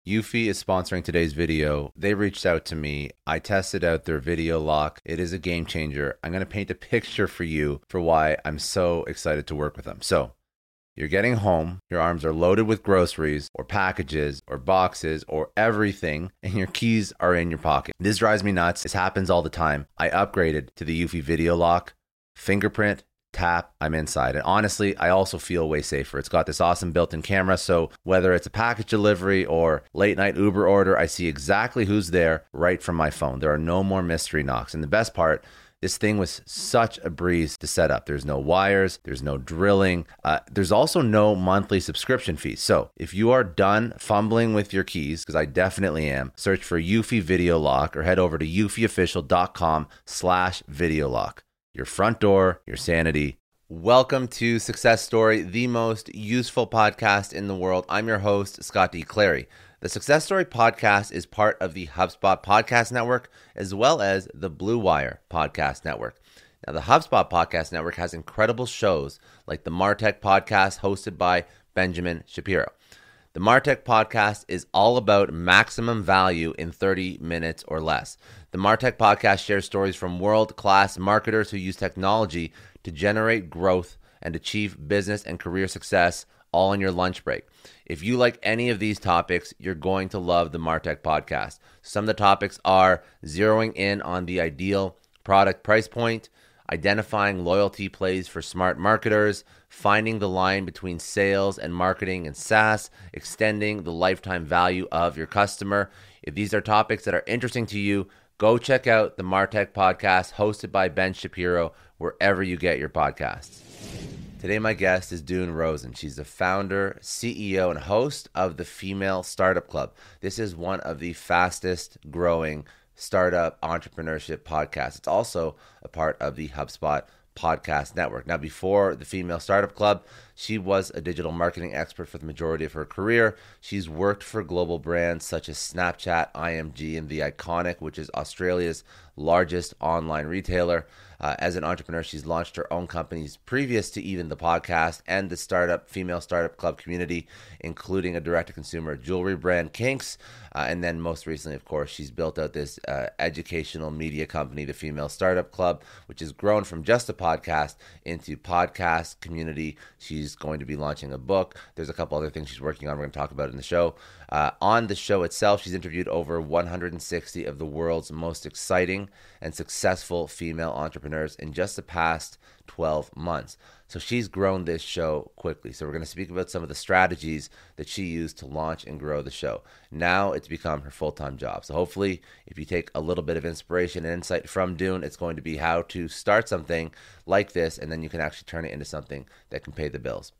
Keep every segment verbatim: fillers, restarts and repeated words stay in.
Eufy is sponsoring today's video. They reached out to me. I tested out their video lock. It is a game changer. I'm going to paint a picture for you for why I'm so excited to work with them. So you're getting home, your arms are loaded with groceries or packages or boxes or everything, and your keys are in your pocket. This drives me nuts. This happens all the time. I upgraded to the Eufy video lock, fingerprint, tap, I'm inside. And honestly, I also feel way safer. It's got this awesome built-in camera, so whether it's a package delivery or late night Uber order, I see exactly who's there right from my phone. There are no more mystery knocks. And the best part, this thing was such a breeze to set up. There's no wires, there's no drilling. Uh, there's also no monthly subscription fees. So if you are done fumbling with your keys, because I definitely am, search for Eufy Video Lock or head over to eufyofficial.com slash video lock. Your front door, your sanity. Welcome to Success Story, the most useful podcast in the world. I'm your host, Scott D. Clary. The Success Story podcast is part of the HubSpot Podcast Network, as well as the Blue Wire Podcast Network. Now, the HubSpot Podcast Network has incredible shows like the Martech Podcast hosted by Benjamin Shapiro. The Martech Podcast is all about maximum value in thirty minutes or less. The Martech Podcast shares stories from world-class marketers who use technology to generate growth and achieve business and career success all on your lunch break. If you like any of these topics, you're going to love the Martech Podcast. Some of the topics are zeroing in on the ideal product price point, identifying loyalty plays for smart marketers, finding the line between sales and marketing and SaaS, extending the lifetime value of your customer. If these are topics that are interesting to you, go check out the Martech Podcast hosted by Ben Shapiro wherever you get your podcasts. Today, my guest is Doone Rosen. She's the founder, C E O, and host of the Female Startup Club. This is one of the fastest growing startup entrepreneurship podcasts. It's also a part of the HubSpot Podcast Network. Now, before the Female Startup Club, she was a digital marketing expert for the majority of her career. She's worked for global brands such as Snapchat, I M G, and The Iconic, which is Australia's largest online retailer. Uh, as an entrepreneur, she's launched her own companies previous to even the podcast and the startup Female Startup Club community, including a direct-to-consumer jewelry brand, Kinks. Uh, and then most recently, of course, she's built out this uh, educational media company, the Female Startup Club, which has grown from just a podcast into podcast community. She's going to be launching a book. There's a couple other things she's working on we're going to talk about in the show. Uh, on the show itself, she's interviewed over one hundred sixty of the world's most exciting and successful female entrepreneurs in just the past twelve months. So she's grown this show quickly. So we're going to speak about some of the strategies that she used to launch and grow the show. Now it's become her full-time job. So hopefully, if you take a little bit of inspiration and insight from Doone, it's going to be how to start something like this, and then you can actually turn it into something that can pay the bills.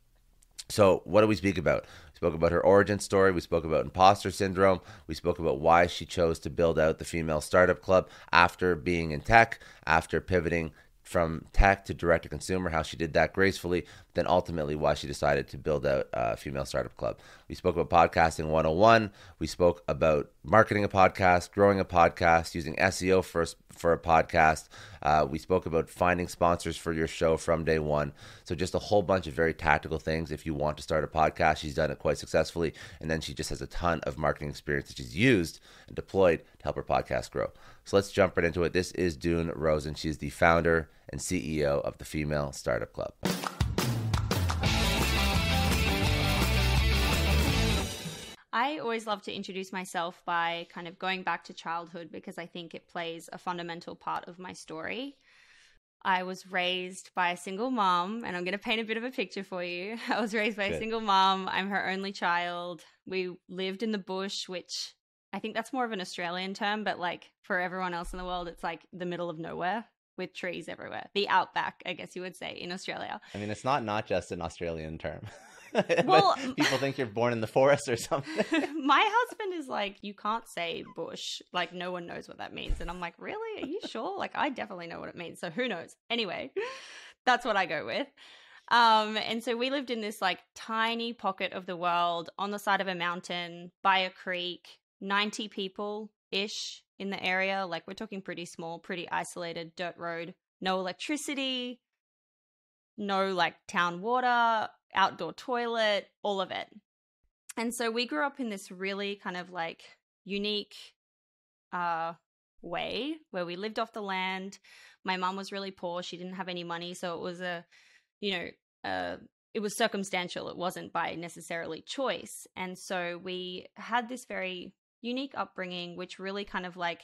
So what do we speak about? We spoke about her origin story. We spoke about imposter syndrome. We spoke about why she chose to build out the Female Startup Club after being in tech, after pivoting from tech to direct-to-consumer, how she did that gracefully, then ultimately why she decided to build out a Female Startup Club. We spoke about podcasting one oh one. We spoke about marketing a podcast, growing a podcast, using S E O for, for a podcast. Uh, we spoke about finding sponsors for your show from day one. So just a whole bunch of very tactical things if you want to start a podcast. She's done it quite successfully. And then she just has a ton of marketing experience that she's used and deployed to help her podcast grow. So let's jump right into it. This is Doone Rosen. She's the founder and C E O of the Female Startup Club. I always love to introduce myself by kind of going back to childhood because I think it plays a fundamental part of my story. I was raised by a single mom, and I'm going to paint a bit of a picture for you. I was raised by Good. a single mom. I'm her only child. We lived in the bush, which I think that's more of an Australian term, but like for everyone else in the world, it's like the middle of nowhere with trees everywhere. The outback, I guess you would say, in Australia. I mean, it's not not just an Australian term. Well, people think you're born in the forest or something. My husband is like, you can't say bush. Like, no one knows what that means. And I'm like, really? Are you sure? Like, I definitely know what it means. So who knows? Anyway, that's what I go with. Um, and so we lived in this like tiny pocket of the world on the side of a mountain by a creek, ninety people-ish in the area. Like, we're talking pretty small, pretty isolated dirt road, no electricity, no like town water, outdoor toilet, all of it. And so we grew up in this really kind of like unique uh, way where we lived off the land. My mom was really poor. She didn't have any money. So it was a, you know, uh, it was circumstantial. It wasn't by necessarily choice. And so we had this very unique upbringing, which really kind of like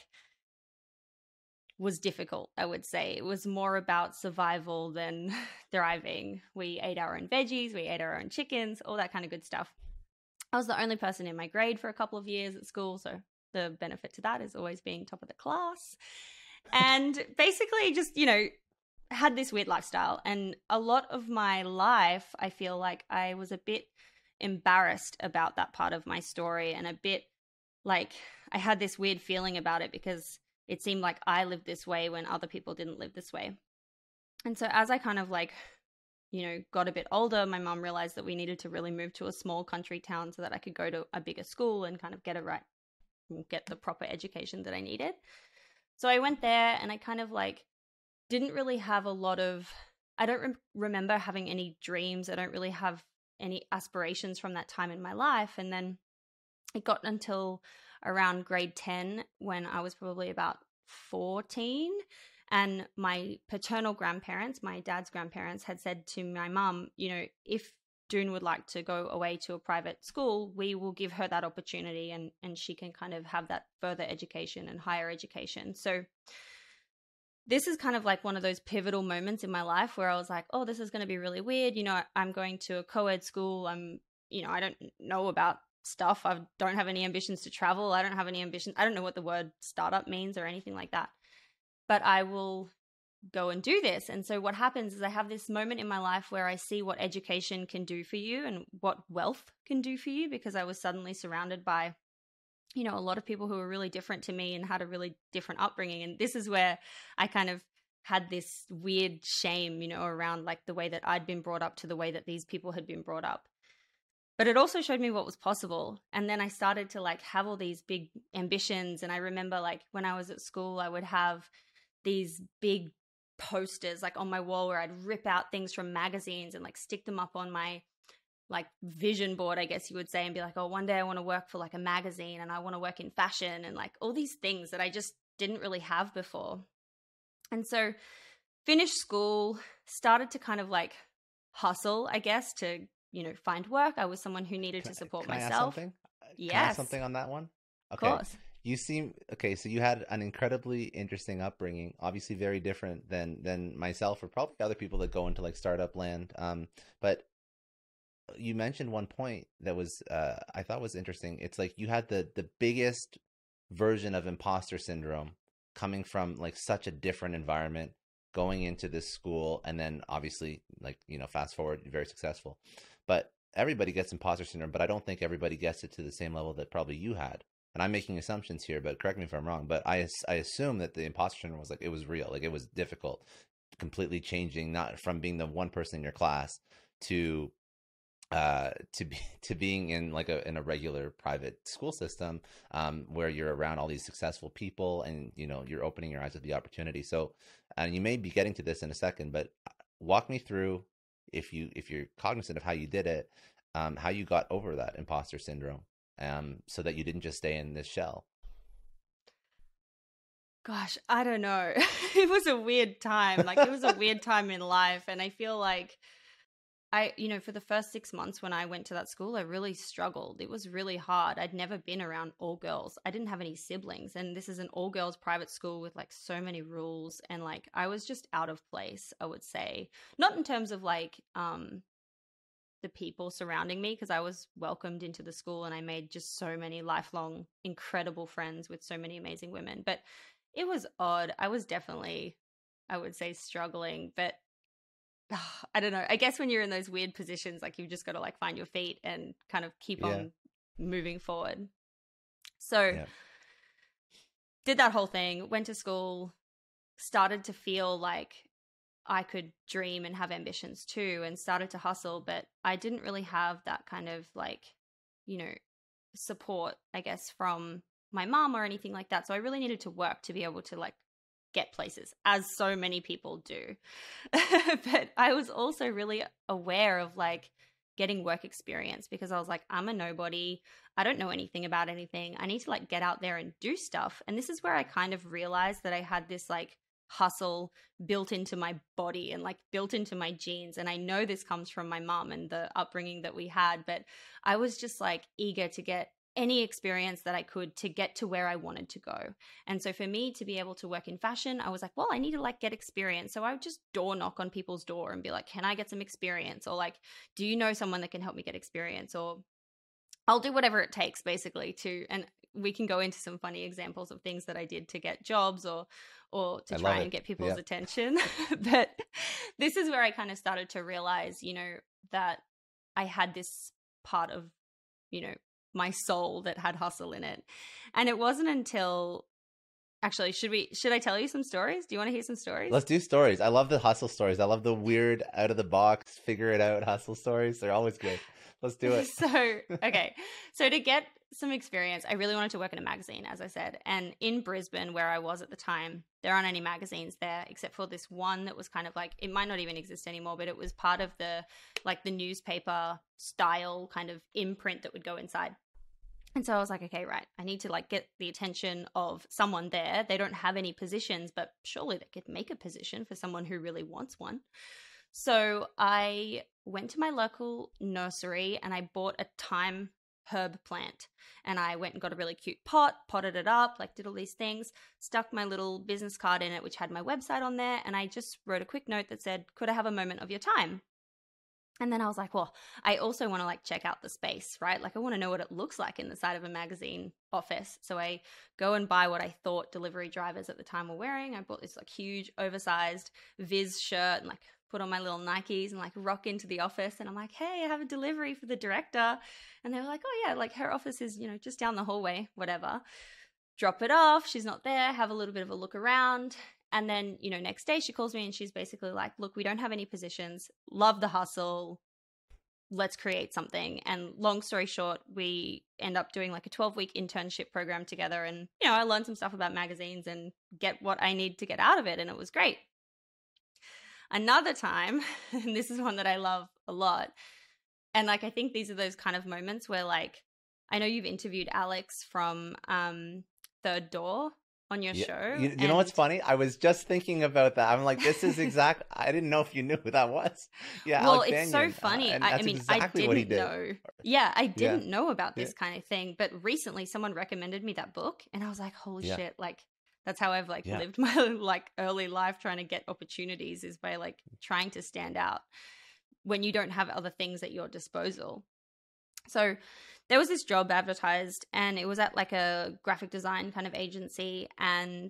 was difficult, I would say. It was more about survival than thriving. We ate our own veggies, we ate our own chickens, all that kind of good stuff. I was the only person in my grade for a couple of years at school, so the benefit to that is always being top of the class. And basically just, you know, had this weird lifestyle. And a lot of my life, I feel like I was a bit embarrassed about that part of my story, and a bit like I had this weird feeling about it because it seemed like I lived this way when other people didn't live this way. And so as I kind of like, you know, got a bit older, my mom realized that we needed to really move to a small country town so that I could go to a bigger school and kind of get a right, get the proper education that I needed. So I went there, and I kind of like didn't really have a lot of, I don't re- remember having any dreams. I don't really have any aspirations from that time in my life. And then it got until around grade ten when I was probably about fourteen, and my paternal grandparents, my dad's grandparents, had said to my mum, you know, if Doone would like to go away to a private school, we will give her that opportunity, and and she can kind of have that further education and higher education. So this is kind of like one of those pivotal moments in my life where I was like, oh, this is going to be really weird. You know, I'm going to a co-ed school. I'm, you know, I don't know about stuff. I don't have any ambitions to travel. I don't have any ambitions. I don't know what the word startup means or anything like that, but I will go and do this. And so what happens is I have this moment in my life where I see what education can do for you and what wealth can do for you, because I was suddenly surrounded by, you know, a lot of people who were really different to me and had a really different upbringing. And this is where I kind of had this weird shame, you know, around like the way that I'd been brought up to the way that these people had been brought up. But it also showed me what was possible. And then I started to like have all these big ambitions. And I remember like when I was at school, I would have these big posters like on my wall where I'd rip out things from magazines and like stick them up on my like vision board, I guess you would say, and be like, oh, one day I want to work for like a magazine and I want to work in fashion, and like all these things that I just didn't really have before. And so finished school, started to kind of like hustle, I guess, to, you know, find work. I was someone who needed Can, to support can myself. I ask something? Yes. Can I ask something on that one? Okay. Of course. You seem okay. So you had an incredibly interesting upbringing, obviously very different than than myself or probably other people that go into like startup land. Um, but you mentioned one point that was uh, I thought was interesting. It's like you had the the biggest version of imposter syndrome coming from like such a different environment, going into this school, and then obviously like, you know, fast forward, you're very successful. But everybody gets imposter syndrome, but I don't think everybody gets it to the same level that probably you had. And I'm making assumptions here, but correct me if I'm wrong. But I, I assume that the imposter syndrome was like, it was real. Like it was difficult, completely changing, not from being the one person in your class to uh to be to being in like a in a regular private school system, um where you're around all these successful people, and you know you're opening your eyes to the opportunity. So, and you may be getting to this in a second, but walk me through, if you if you're cognizant of how you did it, um how you got over that imposter syndrome, um so that you didn't just stay in this shell. Gosh, I don't know. It was a weird time. Like it was a weird time in life, and I feel like I, you know, for the first six months when I went to that school, I really struggled. It was really hard. I'd never been around all girls. I didn't have any siblings. And this is an all girls private school with like so many rules. And like, I was just out of place, I would say. Not in terms of like um, the people surrounding me, because I was welcomed into the school and I made just so many lifelong, incredible friends with so many amazing women. But it was odd. I was definitely, I would say, struggling. But I don't know. I guess when you're in those weird positions, like you've just got to like find your feet and kind of keep yeah. on moving forward. So yeah. did that whole thing, went to school, started to feel like I could dream and have ambitions too, and started to hustle, but I didn't really have that kind of like, you know, support, I guess, from my mom or anything like that. So I really needed to work to be able to like get places, as so many people do. But I was also really aware of like getting work experience, because I was like, I'm a nobody. I don't know anything about anything. I need to like get out there and do stuff. And this is where I kind of realized that I had this like hustle built into my body and like built into my genes. And I know this comes from my mom and the upbringing that we had, but I was just like eager to get any experience that I could to get to where I wanted to go. And so for me to be able to work in fashion, I was like, well, I need to like get experience. So I would just door knock on people's door and be like, can I get some experience? Or like, do you know someone that can help me get experience? Or I'll do whatever it takes basically to, and we can go into some funny examples of things that I did to get jobs or or to I try love and it. get people's Yeah. attention. But this is where I kind of started to realize, you know, that I had this part of, you know, my soul that had hustle in it. And it wasn't until actually, should we should I tell you some stories? Do you want to hear some stories? Let's do stories. I love the hustle stories. I love the weird, out of the box, figure it out hustle stories. They're always good. Let's do it. So, okay. So to get some experience, I really wanted to work in a magazine, as I said. And in Brisbane, where I was at the time, there aren't any magazines there except for this one that was kind of like, it might not even exist anymore, but it was part of the, like the newspaper style kind of imprint that would go inside. And so I was like, okay, right, I need to like get the attention of someone there. They don't have any positions, but surely they could make a position for someone who really wants one. So I went to my local nursery and I bought a thyme herb plant. And I went and got a really cute pot, potted it up, like did all these things, stuck my little business card in it, which had my website on there. And I just wrote a quick note that said, could I have a moment of your time? And then I was like, well, I also want to like check out the space, right? Like I want to know what it looks like in the side of a magazine office. So I go and buy what I thought delivery drivers at the time were wearing. I bought this like huge oversized Viz shirt and like put on my little Nikes and like rock into the office. And I'm like, hey, I have a delivery for the director. And they were like, oh yeah, like her office is, you know, just down the hallway, whatever. Drop it off. She's not there. Have a little bit of a look around. And then, you know, next day she calls me and she's basically like, look, we don't have any positions. Love the hustle. Let's create something. And long story short, we end up doing like a twelve week internship program together. And, you know, I learned some stuff about magazines and get what I need to get out of it. And it was great. Another time, and this is one that I love a lot. And like, I think these are those kind of moments where like, I know you've interviewed Alex from um, Third Door on your Yeah. show. You, you know what's and- funny? I was just thinking about that. I'm like, this is exact. I didn't know if you knew who that was. Yeah. Well, Alex it's so Danyon. funny. Uh, and I, I that's mean, exactly I didn't what he did. know. Yeah, I didn't Yeah. know about this Yeah. kind of thing. But recently someone recommended me that book and I was like, holy Yeah. shit, like that's how I've like Yeah. lived my like early life trying to get opportunities, is by like trying to stand out when you don't have other things at your disposal. So there was this job advertised and it was at like a graphic design kind of agency, and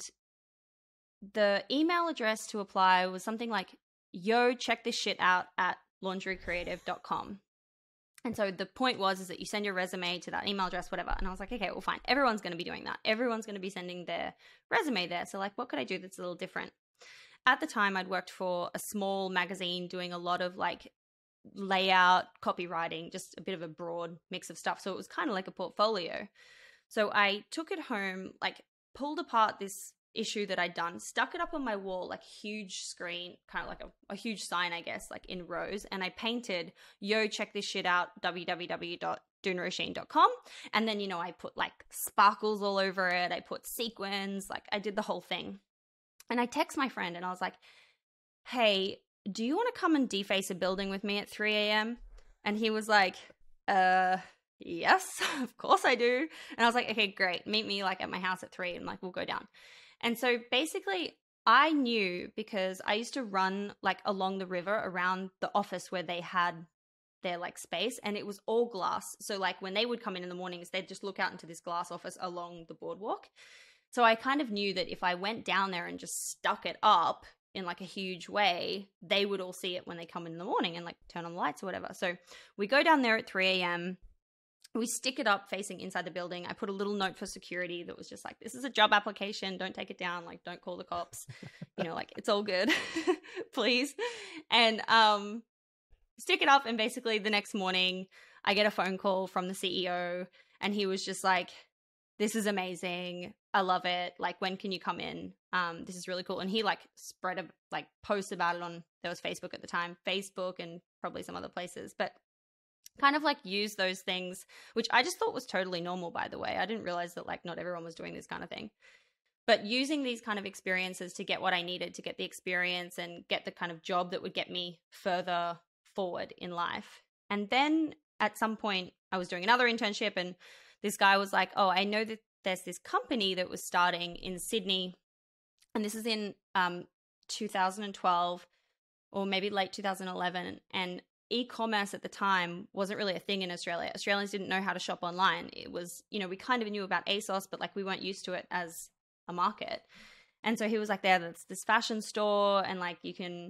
the email address to apply was something like, yo, check this shit out at laundry creative dot com. And so the point was is that you send your resume to that email address, whatever. And I was like, okay, well, fine. Everyone's going to be doing that. Everyone's going to be sending their resume there. So like, what could I do that's a little different? At the time, I'd worked for a small magazine doing a lot of like layout, copywriting, just a bit of a broad mix of stuff. So it was kind of like a portfolio. So I took it home, like pulled apart this issue that I'd done, stuck it up on my wall, like huge screen, kind of like a, a huge sign, I guess, like in rows. And I painted, yo, check this shit out, w w w dot duna roisin dot com. And then, you know, I put like sparkles all over it. I put sequins, like I did the whole thing. And I text my friend and I was like, hey, do you want to come and deface a building with me at three a.m.? And he was like, uh, yes, of course I do. And I was like, okay, great. Meet me like at my house at three and like we'll go down. And so basically I knew, because I used to run like along the river around the office where they had their like space, and it was all glass. So like when they would come in in the mornings, they'd just look out into this glass office along the boardwalk. So I kind of knew that if I went down there and just stuck it up in like a huge way, they would all see it when they come in the morning and like turn on the lights or whatever. So we go down there at three a.m. We stick it up facing inside the building. I put a little note for security that was just like, this is a job application. Don't take it down. Like, don't call the cops. You know, like, it's all good. Please. And um, stick it up. And basically the next morning, I get a phone call from the C E O. And he was just like, this is amazing. I love it. Like, when can you come in? Um, this is really cool. And he like spread a like post about it on, there was Facebook at the time, Facebook and probably some other places. But kind of like use those things, which I just thought was totally normal, by the way. I didn't realize that like not everyone was doing this kind of thing. But using these kind of experiences to get what I needed to get the experience and get the kind of job that would get me further forward in life. And then at some point I was doing another internship, and this guy was like, oh, I know that there's this company that was starting in Sydney. And this is in um, two thousand twelve or maybe late two thousand eleven. And e-commerce at the time wasn't really a thing in Australia. Australians didn't know how to shop online. It was, you know, we kind of knew about ASOS, but like we weren't used to it as a market. And so he was like, there, that's this fashion store, and like you can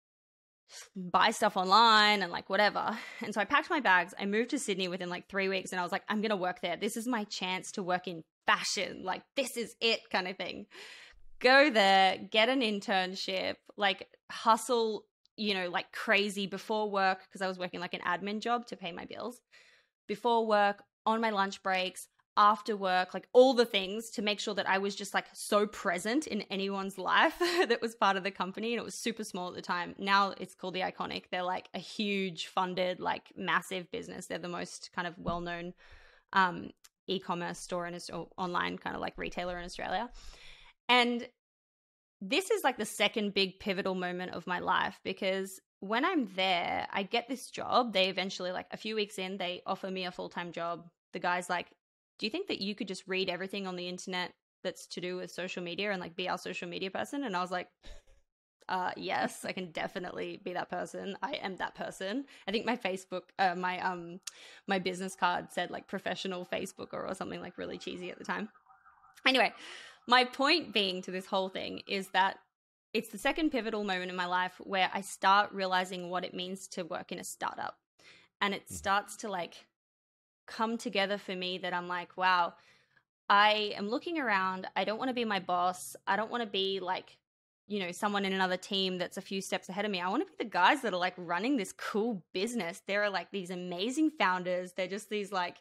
buy stuff online and like whatever. And so I packed my bags. I moved to Sydney within like three weeks and I was like, I'm going to work there. This is my chance to work in fashion. Like, this is it kind of thing. Go there, get an internship, like hustle, you know, like crazy before work, because I was working like an admin job to pay my bills. Before work, on my lunch breaks, after work, like all the things to make sure that I was just like so present in anyone's life that was part of the company. And it was super small at the time. Now it's called The Iconic. They're like a huge funded, like massive business. They're the most kind of well-known um, e-commerce store in or online kind of like retailer in Australia. And this is like the second big pivotal moment of my life, because when I'm there, I get this job. They eventually, like a few weeks in, they offer me a full-time job. The guy's like, do you think that you could just read everything on the internet that's to do with social media and like be our social media person? And I was like, uh, yes, I can definitely be that person. I am that person. I think my Facebook, uh, my, um, my business card said like professional Facebooker or something like really cheesy at the time. Anyway, my point being to this whole thing is that it's the second pivotal moment in my life where I start realizing what it means to work in a startup. And it starts to like come together for me that I'm like, wow, I am looking around. I don't want to be my boss. I don't want to be like, you know, someone in another team that's a few steps ahead of me. I want to be the guys that are like running this cool business. There are like these amazing founders. They're just these like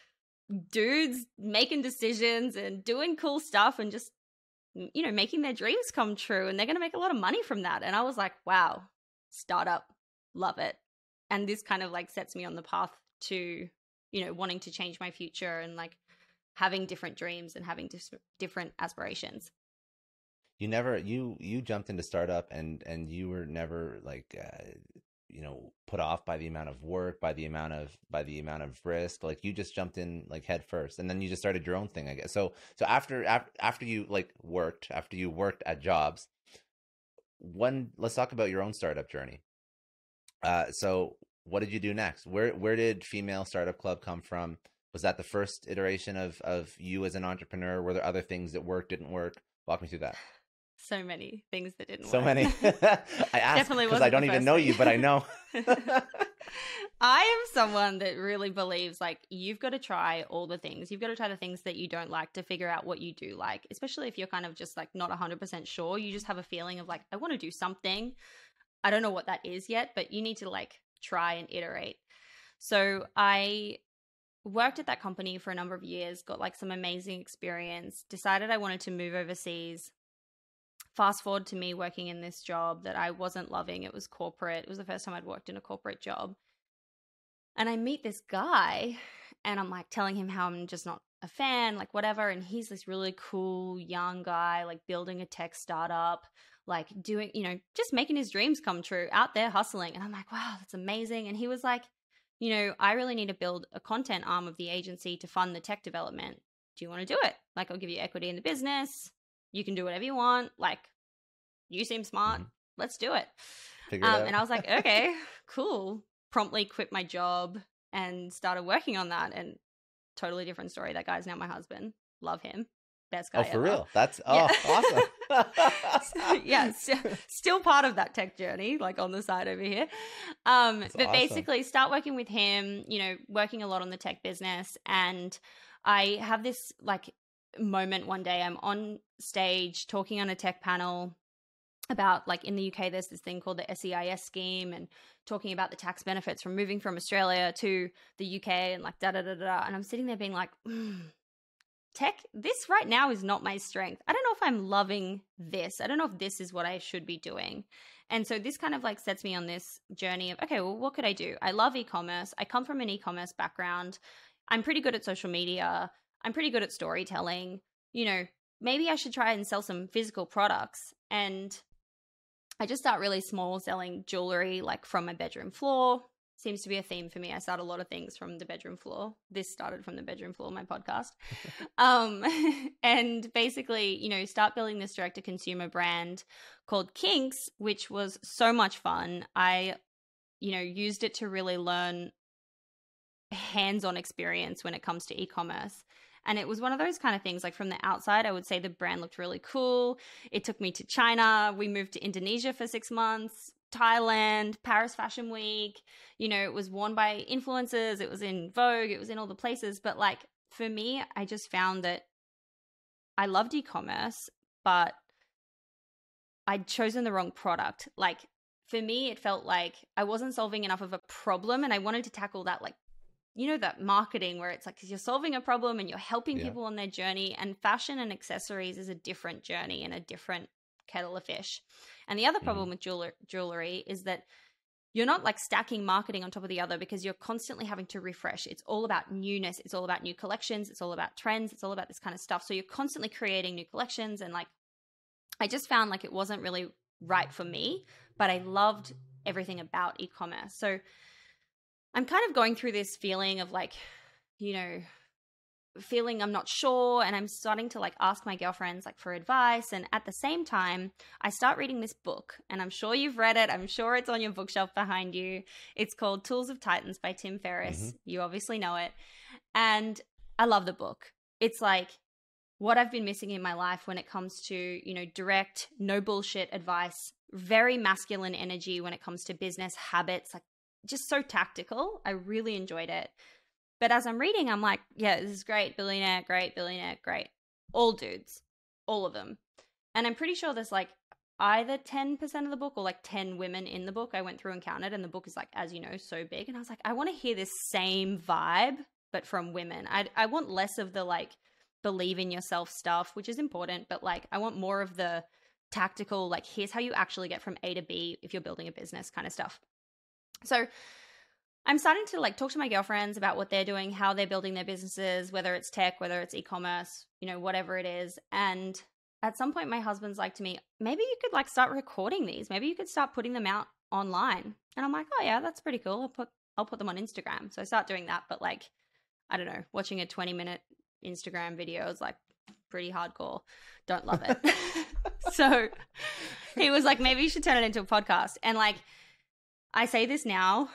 dudes making decisions and doing cool stuff and just, you know, making their dreams come true. And they're going to make a lot of money from that. And I was like, wow, startup, love it. And this kind of like sets me on the path to, you know, wanting to change my future and like having different dreams and having dis- different aspirations. You never, you, you jumped into startup and, and you were never like, uh, you know, put off by the amount of work, by the amount of, by the amount of risk. Like you just jumped in like head first, and then you just started your own thing, I guess. So, so after, after, after you like worked, after you worked at jobs, one, let's talk about your own startup journey. Uh, so what did you do next? Where, where did Female Startup Club come from? Was that the first iteration of, of you as an entrepreneur? Were there other things that worked, didn't work? Walk me through that. So many things that didn't so work. So many. I asked because I don't even know thing. you, but I know. I am someone that really believes like you've got to try all the things. You've got to try the things that you don't like to figure out what you do like, especially if you're kind of just like not one hundred percent sure. You just have a feeling of like, I want to do something. I don't know what that is yet, but you need to like try and iterate. So I worked at that company for a number of years, got like some amazing experience, decided I wanted to move overseas. Fast forward to me working in this job that I wasn't loving. It was corporate. It was the first time I'd worked in a corporate job. And I meet this guy and I'm like telling him how I'm just not a fan, like whatever. And he's this really cool young guy, like building a tech startup, like doing, you know, just making his dreams come true, out there hustling. And I'm like, wow, that's amazing. And he was like, you know, I really need to build a content arm of the agency to fund the tech development. Do you want to do it? Like, I'll give you equity in the business. You can do whatever you want. Like, you seem smart. Mm-hmm. Let's do it. Figure it um, out. And I was like, okay, cool. Promptly quit my job and started working on that. And totally different story. That guy's now my husband. Love him. Best guy Oh, for ever. real? That's oh, yeah. awesome. yeah, st- still part of that tech journey, like on the side over here. Um, That's but awesome. basically start working with him, you know, working a lot on the tech business. And I have this like moment one day, I'm on stage talking on a tech panel about like in the U K, there's this thing called the S E I S scheme and talking about the tax benefits from moving from Australia to the U K and like da da da da. And I'm sitting there being like, mm, tech, this right now is not my strength. I don't know if I'm loving this. I don't know if this is what I should be doing. And so this kind of like sets me on this journey of, okay, well, what could I do? I love e-commerce. I come from an e-commerce background. I'm pretty good at social media. I'm pretty good at storytelling. You know, maybe I should try and sell some physical products. And I just start really small, selling jewelry like from my bedroom floor. Seems to be a theme for me. I start a lot of things from the bedroom floor. This started from the bedroom floor, my podcast. um, and basically, you know, start building this direct-to-consumer brand called Kinks, which was so much fun. I, you know, used it to really learn hands-on experience when it comes to e-commerce. And it was one of those kind of things, like from the outside, I would say the brand looked really cool. It took me to China. We moved to Indonesia for six months. Thailand, Paris Fashion Week, you know, it was worn by influencers, it was in Vogue, it was in all the places. But like for me, I just found that I loved e-commerce, but I'd chosen the wrong product. Like for me, it felt like I wasn't solving enough of a problem, and I wanted to tackle that, like, you know, that marketing where it's like you're solving a problem and you're helping yeah. people on their journey, and fashion and accessories is a different journey and a different kettle of fish. And the other problem mm. with jeweler- jewelry is that you're not like stacking marketing on top of the other, because you're constantly having to refresh. It's all about newness. It's all about new collections. It's all about trends. It's all about this kind of stuff. So you're constantly creating new collections. And like, I just found like it wasn't really right for me, but I loved everything about e-commerce. So I'm kind of going through this feeling of like, you know, feeling I'm not sure, and I'm starting to like ask my girlfriends like for advice. And at the same time, I start reading this book, and I'm sure you've read it. I'm sure it's on your bookshelf behind you. It's called Tools of Titans by Tim Ferriss. Mm-hmm. You obviously know it. And I love the book. It's like what I've been missing in my life when it comes to, you know, direct, no bullshit advice, very masculine energy when it comes to business habits, like just so tactical. I really enjoyed it. But as I'm reading, I'm like, yeah, this is great. Billionaire, great. Billionaire, great. All dudes. All of them. And I'm pretty sure there's like either ten percent of the book or like ten women in the book. I went through and counted, and the book is like, as you know, so big. And I was like, I want to hear this same vibe, but from women. I I want less of the like believe in yourself stuff, which is important, but like I want more of the tactical, like here's how you actually get from A to B if you're building a business kind of stuff. So I'm starting to like talk to my girlfriends about what they're doing, how they're building their businesses, whether it's tech, whether it's e-commerce, you know, whatever it is. And at some point, my husband's like to me, maybe you could like start recording these. Maybe you could start putting them out online. And I'm like, oh yeah, that's pretty cool. I'll put, I'll put them on Instagram. So I start doing that. But like, I don't know, watching a twenty minute Instagram video is like pretty hardcore. Don't love it. So he was like, maybe you should turn it into a podcast. And like, I say this now,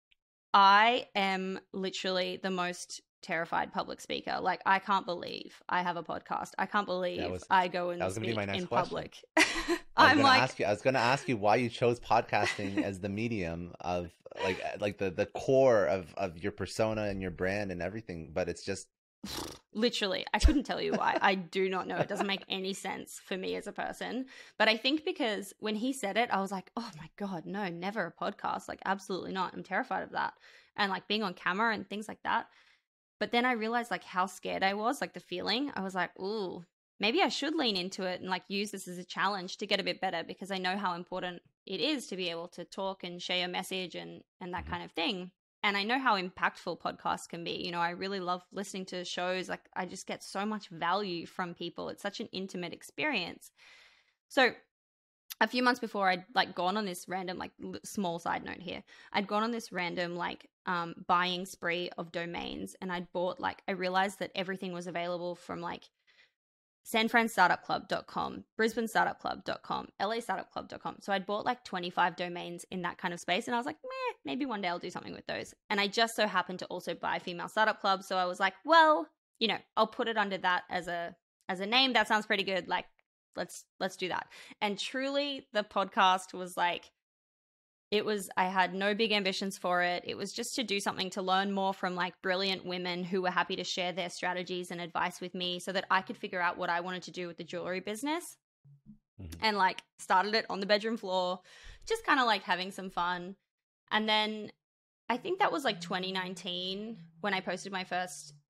I am literally the most terrified public speaker. Like, I can't believe I have a podcast. I can't believe was, I go and speak in question. public. I'm like, ask you, I was going to ask you why you chose podcasting as the medium of like, like the, the core of, of your persona and your brand and everything. But it's just literally, I couldn't tell you why. I do not know. It doesn't make any sense for me as a person. But I think because when he said it, I was like, oh my God, no, never a podcast. Like, absolutely not. I'm terrified of that. And like being on camera and things like that. But then I realized like how scared I was, like the feeling. I was like, ooh, maybe I should lean into it and like use this as a challenge to get a bit better, because I know how important it is to be able to talk and share your message and, and that kind of thing. And I know how impactful podcasts can be. You know, I really love listening to shows. Like, I just get so much value from people. It's such an intimate experience. So a few months before, I'd like gone on this random, like small side note here. I'd gone on this random like um, buying spree of domains, and I'd bought like, I realized that everything was available from like san fran startup club dot com, brisbane startup club dot com, l a startup club dot com. So I'd bought like twenty-five domains in that kind of space, and I was like, meh, maybe one day I'll do something with those. And I just so happened to also buy Female Startup Club, so I was like, well, you know, I'll put it under that as a as a name. That sounds pretty good. Like, let's let's do that. And truly, the podcast was like, it was, I had no big ambitions for it. It was just to do something to learn more from like brilliant women who were happy to share their strategies and advice with me so that I could figure out what I wanted to do with the jewelry business. Mm-hmm. And like started it on the bedroom floor, just kind of like having some fun. And then I think that was like twenty nineteen when I posted my first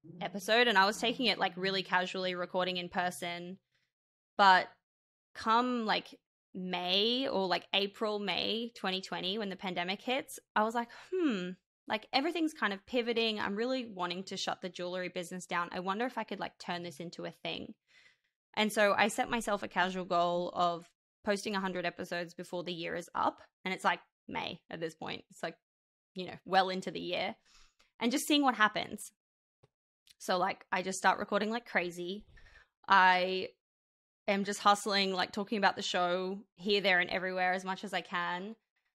episode, and I was taking it like really casually, recording in person. But come like May or like April, May twenty twenty, when the pandemic hits, I was like, hmm, like everything's kind of pivoting. I'm really wanting to shut the jewelry business down. I wonder if I could like turn this into a thing. And so I set myself a casual goal of posting one hundred episodes before the year is up. And it's like May at this point. It's like, you know, well into the year. And just seeing what happens. So like I just start recording like crazy. I am just hustling, like talking about the show here, there, and everywhere as much as I can.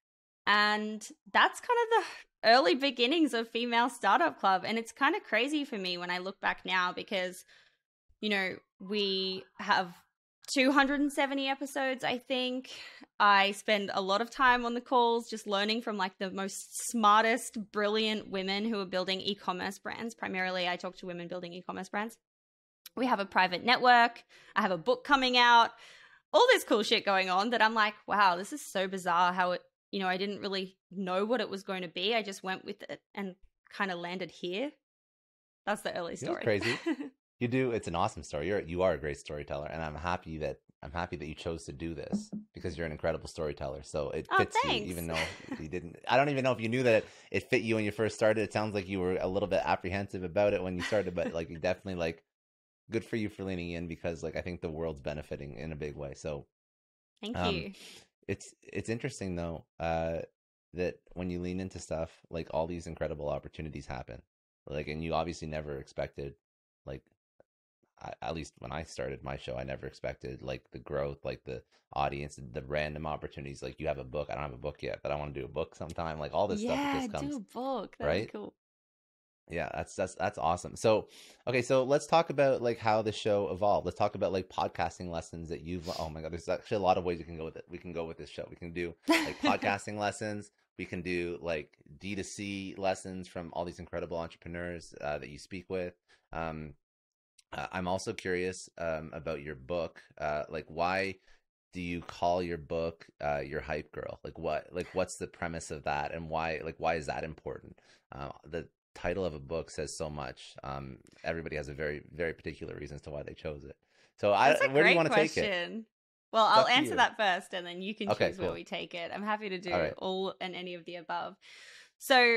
And that's kind of the early beginnings of Female Startup Club. And it's kind of crazy for me when I look back now because, you know, we have two hundred seventy episodes, I think. I spend a lot of time on the calls just learning from like the most smartest, brilliant women who are building e-commerce brands. Primarily, I talk to women building e-commerce brands. We have a private network. I have a book coming out. All this cool shit going on that I'm like, wow, this is so bizarre how it, you know, I didn't really know what it was going to be. I just went with it and kind of landed here. That's the early story. That's crazy. You do. It's an awesome story. You're you are a great storyteller, and I'm happy that I'm happy that you chose to do this because you're an incredible storyteller. So it Oh, fits you, thanks. even though you didn't. I don't even know if you knew that it, it fit you when you first started. It sounds like you were a little bit apprehensive about it when you started, but like you definitely like. Good for you for leaning in because like I think the world's benefiting in a big way. So Thank um, you. It's it's interesting though uh, that when you lean into stuff, like all these incredible opportunities happen. Like, and you obviously never expected, like, I, at least when I started my show, I never expected like the growth, like the audience, the random opportunities. Like you have a book, I don't have a book yet, but I want to do a book sometime. Like all this stuff that Yeah, just comes, do a book. That'd right? be cool. Yeah, that's that's that's awesome. So, okay, so let's talk about like how the show evolved. Let's talk about like podcasting lessons that you've. Oh my God, there's actually a lot of ways you can go with it. We can go with this show. We can do like podcasting lessons. We can do like D two C lessons from all these incredible entrepreneurs uh, that you speak with. Um, uh, I'm also curious um, about your book. Uh, like, why do you call your book uh, your Hype Girl? Like, what? Like, what's the premise of that, and why? Like, why is that important? Uh, the title of a book says so much. Um, everybody has a very, very particular reasons to why they chose it. So, I, That's a where do you great want to take it? question. Well, It's I'll up to answer you. that first, and then you can Okay, choose where cool. we take it. I'm happy to do All right. all and any of the above. So,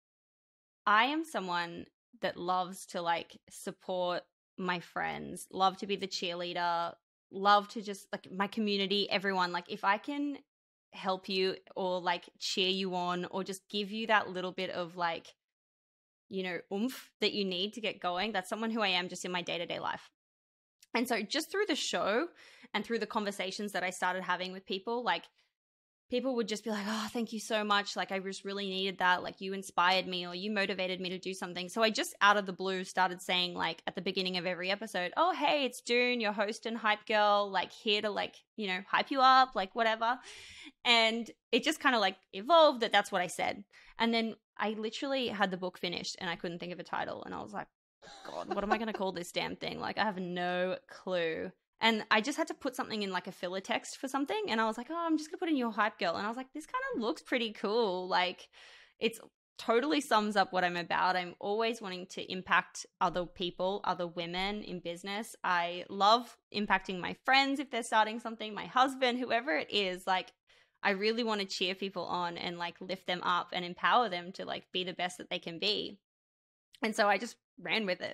I am someone that loves to like support my friends, love to be the cheerleader, love to just like my community, everyone. Like, if I can help you or like cheer you on or just give you that little bit of like, you know, oomph that you need to get going, that's someone who I am just in my day-to-day life. And so just through the show and through the conversations that I started having with people, like people would just be like, oh, thank you so much. Like I just really needed that. Like you inspired me or you motivated me to do something. So I just out of the blue started saying like at the beginning of every episode, oh, hey, it's June, your host and hype girl, like here to like, you know, hype you up, like whatever. And it just kind of like evolved that that's what I said. And then I literally had the book finished and I couldn't think of a title. And I was like, God, what am I going to call this damn thing? Like I have no clue. And I just had to put something in like a filler text for something. And I was like, oh, I'm just going to put in your hype girl. And I was like, this kind of looks pretty cool. Like it's totally sums up what I'm about. I'm always wanting to impact other people, other women in business. I love impacting my friends if they're starting something, my husband, whoever it is. Like I really want to cheer people on and like lift them up and empower them to like be the best that they can be. And so I just ran with it.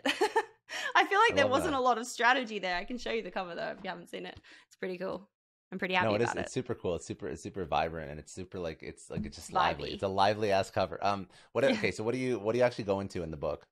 I feel like I there love wasn't that. a lot of strategy there. I can show you the cover though if you haven't seen it. It's pretty cool. I'm pretty happy No, it is. about it. It's super cool. It's super. It's super vibrant, and it's super like it's like it's just lively. Vibey. It's a lively ass cover. Um, what? Okay, so what do you what do you actually go into in the book?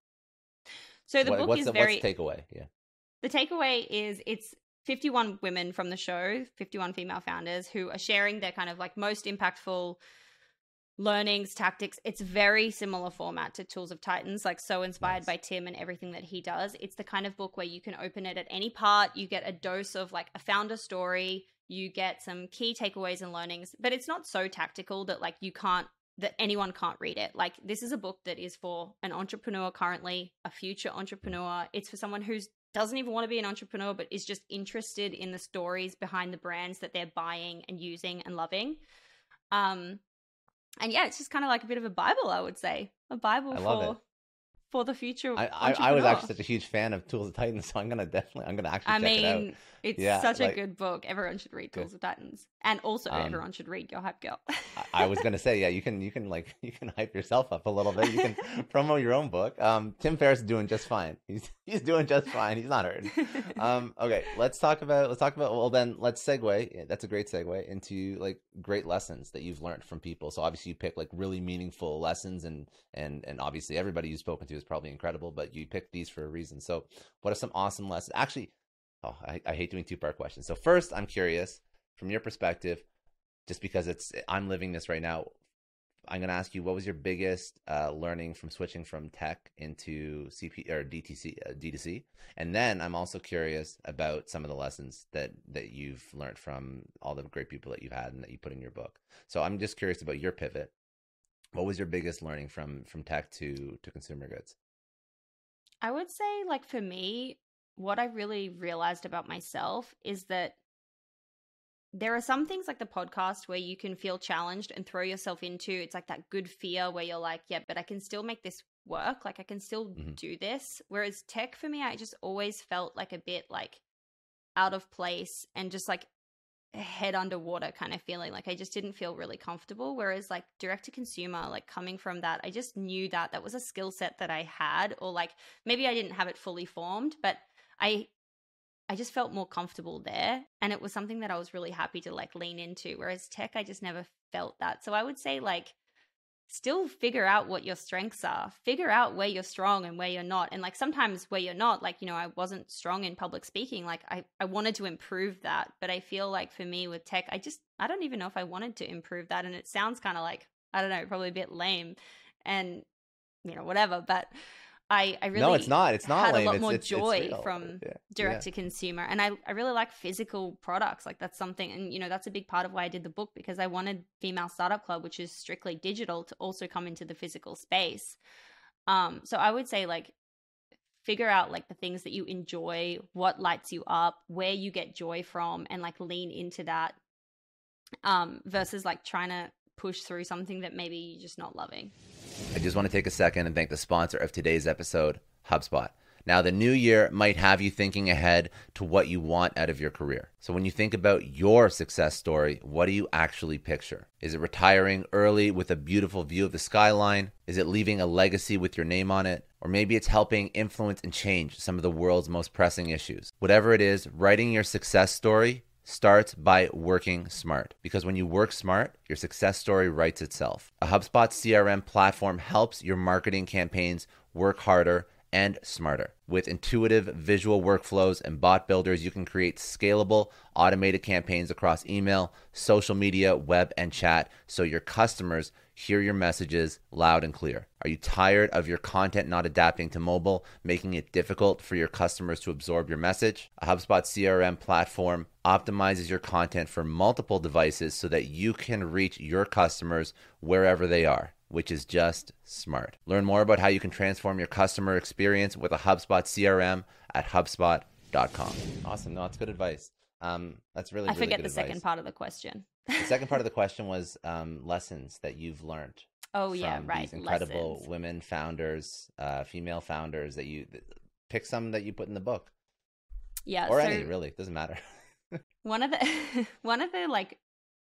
So the What, book what's is the, very. what's the takeaway? Yeah. The takeaway is it's fifty-one women from the show, fifty-one female founders who are sharing their kind of like most impactful learnings, tactics. It's very similar format to Tools of Titans, like so inspired Nice. by Tim and everything that he does. It's the kind of book where you can open it at any part. You get a dose of like a founder story. You get some key takeaways and learnings, but it's not so tactical that like you can't, that anyone can't read it. Like this is a book that is for an entrepreneur currently, a future entrepreneur. It's for someone who's doesn't even want to be an entrepreneur, but is just interested in the stories behind the brands that they're buying and using and loving. Um, and yeah, it's just kind of like a bit of a Bible, I would say. A Bible I love for it. for the future I, I, entrepreneur. I was actually such a huge fan of Tools of Titans, so I'm gonna definitely I'm gonna actually I check mean, it out. it's Yeah, such like, a good book. Everyone should read good. Tools of Titans, and also Um, everyone should read Your Hype Girl. I, I was gonna say, yeah, you can you can like you can hype yourself up a little bit. You can promo your own book. Um, Tim Ferriss is doing just fine. He's he's doing just fine. He's not hurting. Um, okay, let's talk about let's talk about well then let's segue. That's a great segue into like great lessons that you've learned from people. So obviously you pick like really meaningful lessons, and and and obviously everybody you've spoken to is probably incredible, but you picked these for a reason. So what are some awesome lessons? Actually, oh, I, I hate doing two part questions. So first, I'm curious from your perspective. Just because it's I'm living this right now, I'm going to ask you, what was your biggest uh, learning from switching from tech into C P or D T C, uh, D two C? And then I'm also curious about some of the lessons that that you've learned from all the great people that you've had and that you put in your book. So I'm just curious about your pivot. What was your biggest learning from from tech to to consumer goods? I would say, like, for me, what I really realized about myself is that there are some things like the podcast where you can feel challenged and throw yourself into. It's like that good fear where you're like, yeah, but I can still make this work. Like, I can still Mm-hmm. do this. Whereas tech for me, I just always felt like a bit like out of place and just like head underwater kind of feeling. Like I just didn't feel really comfortable. Whereas like direct to consumer, like coming from that, I just knew that that was a skill set that I had, or like maybe I didn't have it fully formed, but I I just felt more comfortable there. And it was something that I was really happy to like lean into. Whereas tech, I just never felt that. So I would say like still figure out what your strengths are, figure out where you're strong and where you're not. And like sometimes where you're not, like, you know, I wasn't strong in public speaking. Like I, I wanted to improve that. But I feel like for me with tech, I just, I don't even know if I wanted to improve that. And it sounds kind of like, I don't know, probably a bit lame and, you know, whatever. But I, I really No, it's not. It's not had lame. a lot It's, more it's, it's joy real. from Yeah. direct Yeah. to consumer. And I, I really like physical products. Like that's something, and you know, that's a big part of why I did the book, because I wanted Female Startup Club, which is strictly digital, to also come into the physical space. Um, so I would say like figure out like the things that you enjoy, what lights you up, where you get joy from, and like lean into that. Um, versus like trying to push through something that maybe you're just not loving. I just want to take a second and thank the sponsor of today's episode, HubSpot. Now, the new year might have you thinking ahead to what you want out of your career. So when you think about your success story, what do you actually picture? Is it retiring early with a beautiful view of the skyline? Is it leaving a legacy with your name on it? Or maybe it's helping influence and change some of the world's most pressing issues. Whatever it is, writing your success story starts by working smart, because when you work smart, your success story writes itself. A HubSpot C R M platform helps your marketing campaigns work harder and smarter. With intuitive visual workflows and bot builders, you can create scalable, automated campaigns across email, social media, web, and chat, so your customers hear your messages loud and clear. Are you tired of your content not adapting to mobile, making it difficult for your customers to absorb your message? A HubSpot C R M platform optimizes your content for multiple devices so that you can reach your customers wherever they are, which is just smart. Learn more about how you can transform your customer experience with a HubSpot C R M at HubSpot dot com. Awesome. No, that's good advice. Um, that's really, I really forget good the advice. second part of the question. The second part of the question was um, lessons that you've learned. Oh from yeah, right. These incredible Lessons. women founders, uh, female founders that you pick some that you put in the book, Yeah. or so any really, it doesn't matter. one of the one of the like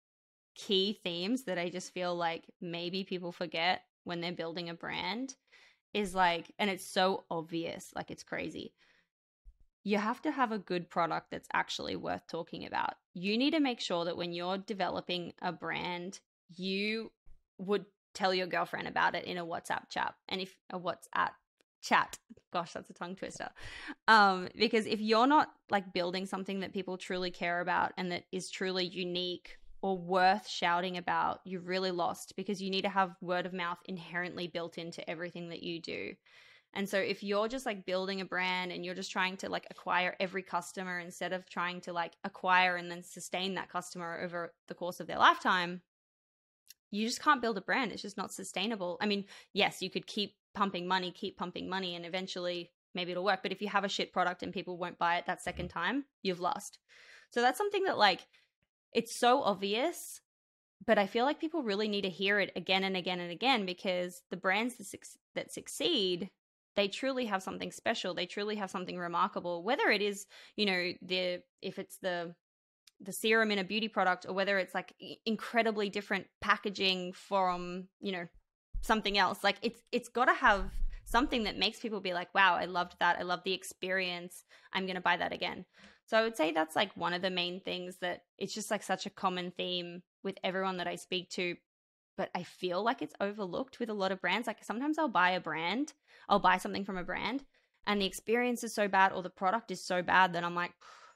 key themes that I just feel like maybe people forget when they're building a brand is like, and it's so obvious, like it's crazy. You have to have a good product that's actually worth talking about. You need to make sure that when you're developing a brand, you would tell your girlfriend about it in a WhatsApp chat. And if a WhatsApp chat, gosh, that's a tongue twister. Um, because if you're not like building something that people truly care about and that is truly unique or worth shouting about, you're really lost, because you need to have word of mouth inherently built into everything that you do. And so if you're just like building a brand and you're just trying to like acquire every customer instead of trying to like acquire and then sustain that customer over the course of their lifetime, you just can't build a brand. It's just not sustainable. I mean, yes, you could keep pumping money, keep pumping money, and eventually maybe it'll work. But if you have a shit product and people won't buy it that second time, you've lost. So that's something that like, it's so obvious, but I feel like people really need to hear it again and again and again, because the brands that, su- that succeed they truly have something special. They truly have something remarkable, whether it is, you know, the, if it's the, the serum in a beauty product, or whether it's like incredibly different packaging from, you know, something else. Like it's, it's got to have something that makes people be like, wow, I loved that. I love the experience. I'm going to buy that again. So I would say that's like one of the main things that it's just like such a common theme with everyone that I speak to. But I feel like it's overlooked with a lot of brands. Like sometimes I'll buy a brand, I'll buy something from a brand, and the experience is so bad or the product is so bad that I'm like,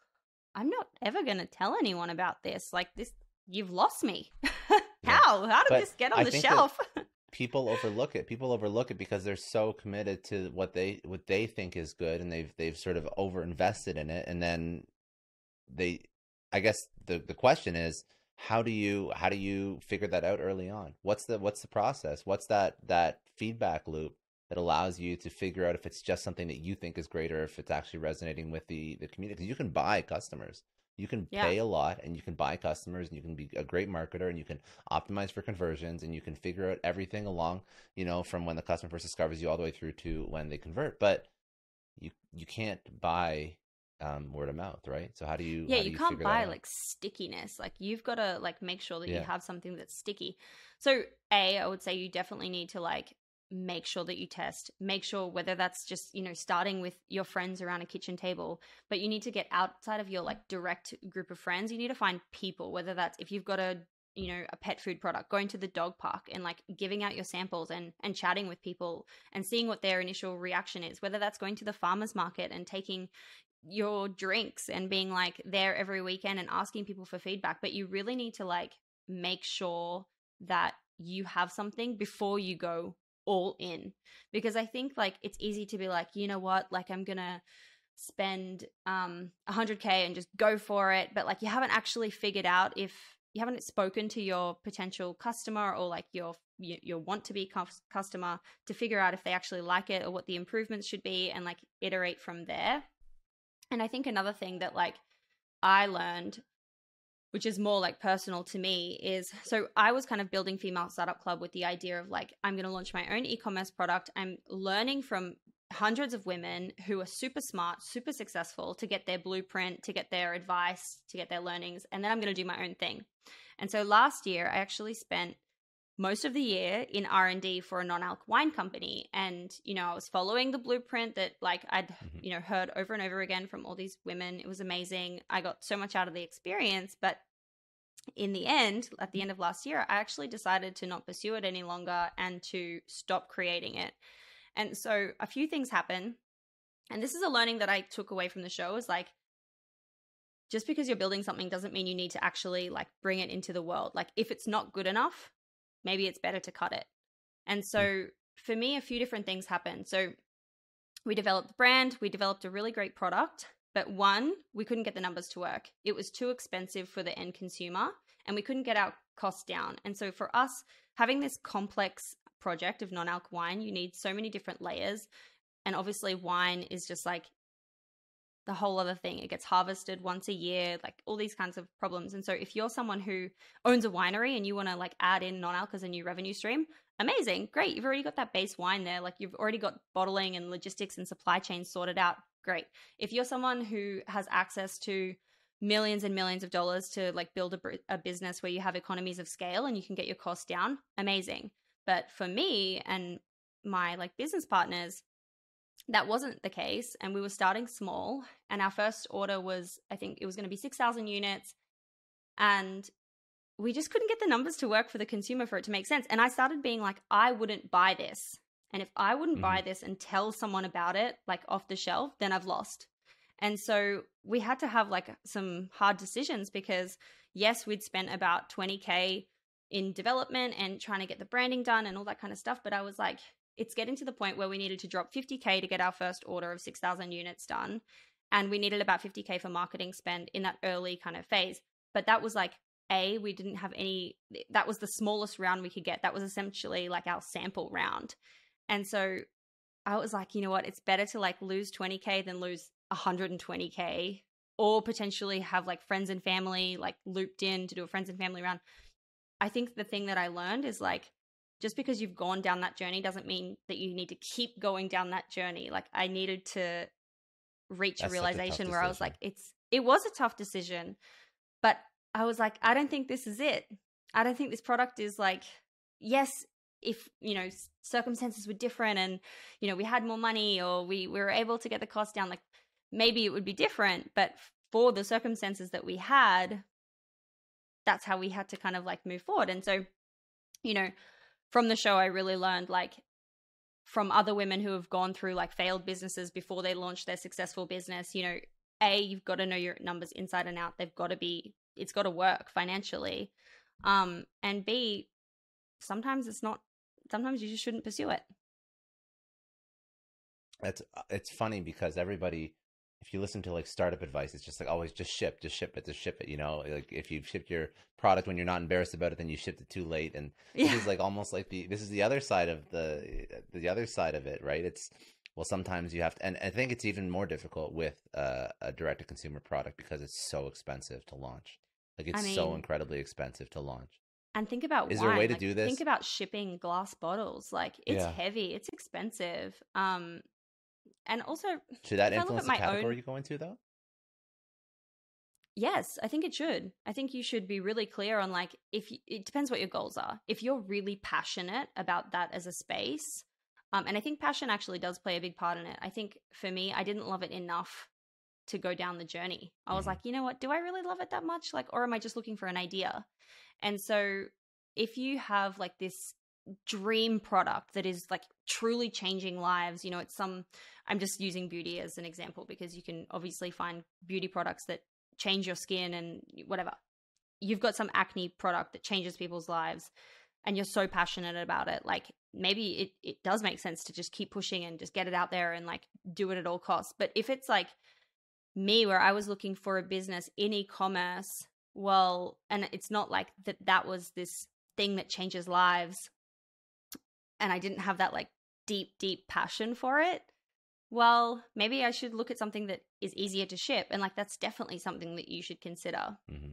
I'm not ever going to tell anyone about this. Like this, you've lost me. How? How did But this get on I the think shelf? people overlook it. People overlook it because they're so committed to what they what they think is good, and they've they've sort of over invested in it. And then they, I guess the the question is, how do you how do you figure that out early on? What's the what's the process? What's that that feedback loop that allows you to figure out if it's just something that you think is great or if it's actually resonating with the the community? Because you can buy customers. You can Yeah. pay a lot and you can buy customers, and you can be a great marketer, and you can optimize for conversions, and you can figure out everything along, you know, from when the customer first discovers you all the way through to when they convert. But you you can't buy um, word of mouth, right? So how do you Yeah, how do you you can't figure buy that out? like stickiness. Like you've got to like make sure that you Yeah. have something that's sticky. So A, I would say you definitely need to like make sure that you test. Make sure whether that's just, you know, starting with your friends around a kitchen table, but you need to get outside of your like direct group of friends. You need to find people, whether that's if you've got a, you know, a pet food product, going to the dog park and like giving out your samples and and chatting with people and seeing what their initial reaction is, whether that's going to the farmers market and taking your drinks and being like there every weekend and asking people for feedback. But you really need to like make sure that you have something before you go all in, because I think like it's easy to be like, you know what, like I'm gonna spend um one hundred K and just go for it, but like you haven't actually figured out, if you haven't spoken to your potential customer or like your your, your want to be customer to figure out if they actually like it or what the improvements should be, and like iterate from there. And I think another thing that like I learned, which is more like personal to me, is so I was kind of building Female Startup Club with the idea of like, I'm going to launch my own e-commerce product. I'm learning from hundreds of women who are super smart, super successful, to get their blueprint, to get their advice, to get their learnings. And then I'm going to do my own thing. And so last year I actually spent most of the year in R and D for a non-alc wine company. And, you know, I was following the blueprint that like I'd, Mm-hmm. you know, heard over and over again from all these women. It was amazing. I got so much out of the experience. But in the end, at the end of last year, I actually decided to not pursue it any longer and to stop creating it. And so a few things happen. And this is a learning that I took away from the show, is like, just because you're building something doesn't mean you need to actually like bring it into the world. Like if it's not good enough, maybe it's better to cut it. And so for me, a few different things happened. So we developed the brand, we developed a really great product, but one, we couldn't get the numbers to work. It was too expensive for the end consumer and we couldn't get our costs down. And so for us, having this complex project of non-alc wine, you need so many different layers. And obviously wine is just like the whole other thing. It gets harvested once a year, like all these kinds of problems. And so if you're someone who owns a winery and you want to like add in non-alc as a new revenue stream, amazing, great. You've already got that base wine there. Like you've already got bottling and logistics and supply chain sorted out. Great. If you're someone who has access to millions and millions of dollars to like build a, a business where you have economies of scale and you can get your costs down, amazing. But for me and my like business partners, that wasn't the case. And we were starting small. And our first order was, I think it was going to be six thousand units. And we just couldn't get the numbers to work for the consumer for it to make sense. And I started being like, I wouldn't buy this. And if I wouldn't Mm-hmm. buy this and tell someone about it, like off the shelf, then I've lost. And so we had to have like some hard decisions, because yes, we'd spent about twenty K in development and trying to get the branding done and all that kind of stuff. But I was like, it's getting to the point where we needed to drop fifty K to get our first order of six thousand units done. And we needed about fifty K for marketing spend in that early kind of phase. But that was like, A, we didn't have any, that was the smallest round we could get. That was essentially like our sample round. And so I was like, you know what, it's better to like lose twenty K than lose one hundred twenty K, or potentially have like friends and family like looped in to do a friends and family round. I think the thing that I learned is like, just because you've gone down that journey doesn't mean that you need to keep going down that journey. Like I needed to reach That's a such a tough realization where I was decision. like, it's, it was a tough decision, but I was like, I don't think this is it. I don't think this product is like, yes, if, you know, circumstances were different and, you know, we had more money or we, we were able to get the cost down, like maybe it would be different, but for the circumstances that we had, that's how we had to kind of like move forward. And so, you know, from the show, I really learned like from other women who have gone through like failed businesses before they launched their successful business, you know, A, you've got to know your numbers inside and out. They've got to be, it's got to work financially. Um, and B, sometimes it's not, sometimes you just shouldn't pursue it. It's, it's funny because everybody, if you listen to like startup advice, it's just like always just ship, just ship it, just ship it. You know, like if you've shipped your product when you're not embarrassed about it, then you shipped it too late. And Yeah. this is like almost like the, this is the other side of the, the other side of it, right? It's, well, sometimes you have to, and I think it's even more difficult with uh, a direct to consumer product because it's so expensive to launch. Like it's I mean, so incredibly expensive to launch. And think about Is wine. there a way to like, do this? Think about shipping glass bottles. Like it's Yeah. heavy, it's expensive. Um, and also, Should that if I look influence at the my category own- you go into though? Yes, I think it should. I think you should be really clear on like, if you, it depends what your goals are. If you're really passionate about that as a space, um, and I think passion actually does play a big part in it. I think for me, I didn't love it enough to go down the journey. I was Mm-hmm. like, you know what, do I really love it that much? Like, or am I just looking for an idea? And so if you have like this dream product that is like truly changing lives, you know, it's some, I'm just using beauty as an example because you can obviously find beauty products that change your skin and whatever. You've got some acne product that changes people's lives and you're so passionate about it. Like maybe it, it does make sense to just keep pushing and just get it out there and like do it at all costs. But if it's like me, where I was looking for a business in e-commerce, well, and it's not like that, that was this thing that changes lives. And I didn't have that like deep, deep passion for it. Well, maybe I should look at something that is easier to ship. And like, that's definitely something that you should consider. Mm-hmm.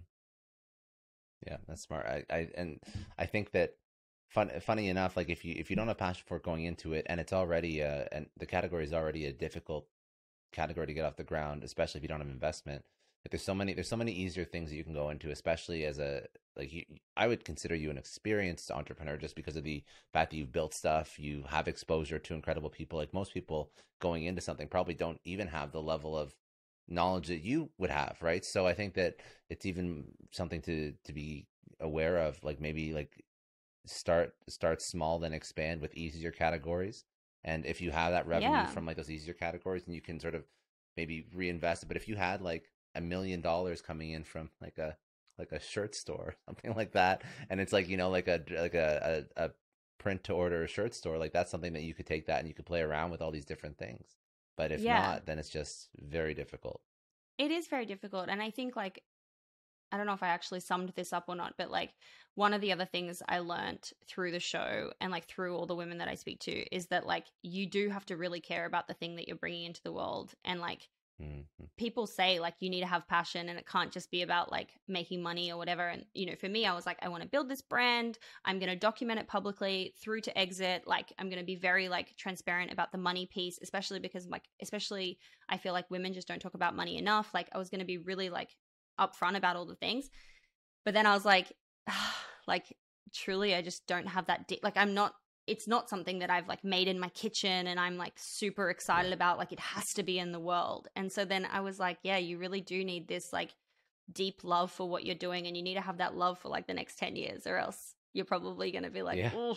Yeah, that's smart. I, I, and I think that fun, funny enough, like if you, if you don't have passion for going into it and it's already, uh, and the category is already a difficult category to get off the ground, especially if you don't have investment. Like there's so many, there's so many easier things that you can go into, especially as a, like you, I would consider you an experienced entrepreneur just because of the fact that you've built stuff, you have exposure to incredible people. Like most people going into something probably don't even have the level of knowledge that you would have, right? So I think that it's even something to to be aware of, like maybe like start start small, then expand with easier categories. And if you have that revenue Yeah. from like those easier categories, then you can sort of maybe reinvest it. But if you had like a million dollars coming in from like a like a shirt store, something like that, and it's like, you know, like a like a, a, a print to order shirt store, like that's something that you could take that and you could play around with all these different things. But if Yeah. not, then it's just very difficult. It is very difficult. And I think like, I don't know if I actually summed this up or not, but like one of the other things I learned through the show and like through all the women that I speak to is that like you do have to really care about the thing that you're bringing into the world. And like Mm-hmm. people say like you need to have passion and it can't just be about like making money or whatever. And you know, for me, I was like, I want to build this brand. I'm going to document it publicly through to exit. Like I'm going to be very like transparent about the money piece, especially because like, especially I feel like women just don't talk about money enough. Like I was going to be really like upfront about all the things. But then I was like, like truly, I just don't have that. Di- like I'm not, it's not something that I've like made in my kitchen and I'm like super excited Yeah. about. Like it has to be in the world. And so then I was like, yeah, you really do need this like deep love for what you're doing. And you need to have that love for like the next ten years or else you're probably going to be like, Yeah. oh,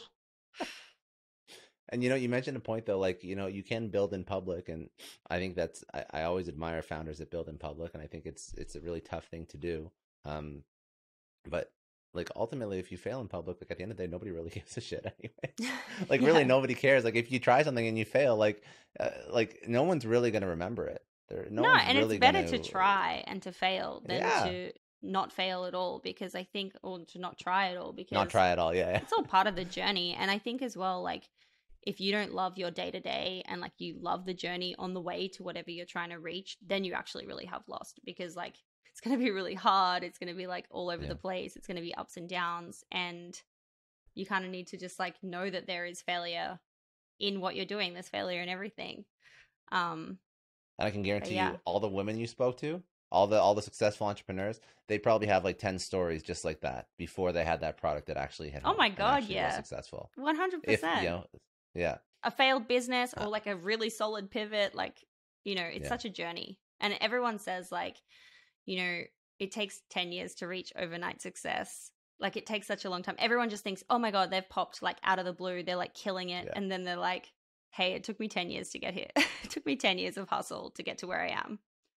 And you know, you mentioned a point though, like, you know, you can build in public, and I think that's I, I always admire founders that build in public, and I think it's it's a really tough thing to do. Um, but like ultimately, if you fail in public, like at the end of the day, nobody really gives a shit anyway. Like really, Yeah. nobody cares. Like if you try something and you fail, like uh, like no one's really going to remember it. There, no, no, one's and really it's better gonna... to try and to fail than Yeah. to not fail at all, because I think, or to not try at all, because not try at all. Yeah, yeah. it's all part of the journey. And I think as well, like if you don't love your day to day and like you love the journey on the way to whatever you're trying to reach, then you actually really have lost, because like it's going to be really hard. It's going to be like all over Yeah. the place. It's going to be ups and downs. And You kind of need to just like know that there is failure in what you're doing. There's failure in everything. Um, and I can guarantee yeah. you, all the women you spoke to, all the all the successful entrepreneurs, they probably have like ten stories just like that before they had that product that actually hit. Oh my God, actually yeah, was successful. one hundred If percent. you know, yeah, a failed business or uh, like a really solid pivot. Like, you know, it's yeah. such a journey. And everyone says like, you know, it takes ten years to reach overnight success. Like it takes such a long time. Everyone just thinks, oh my God, they've popped like out of the blue. They're like killing it. Yeah. And then they're like, hey, it took me ten years to get here. It took me ten years of hustle to get to where I am.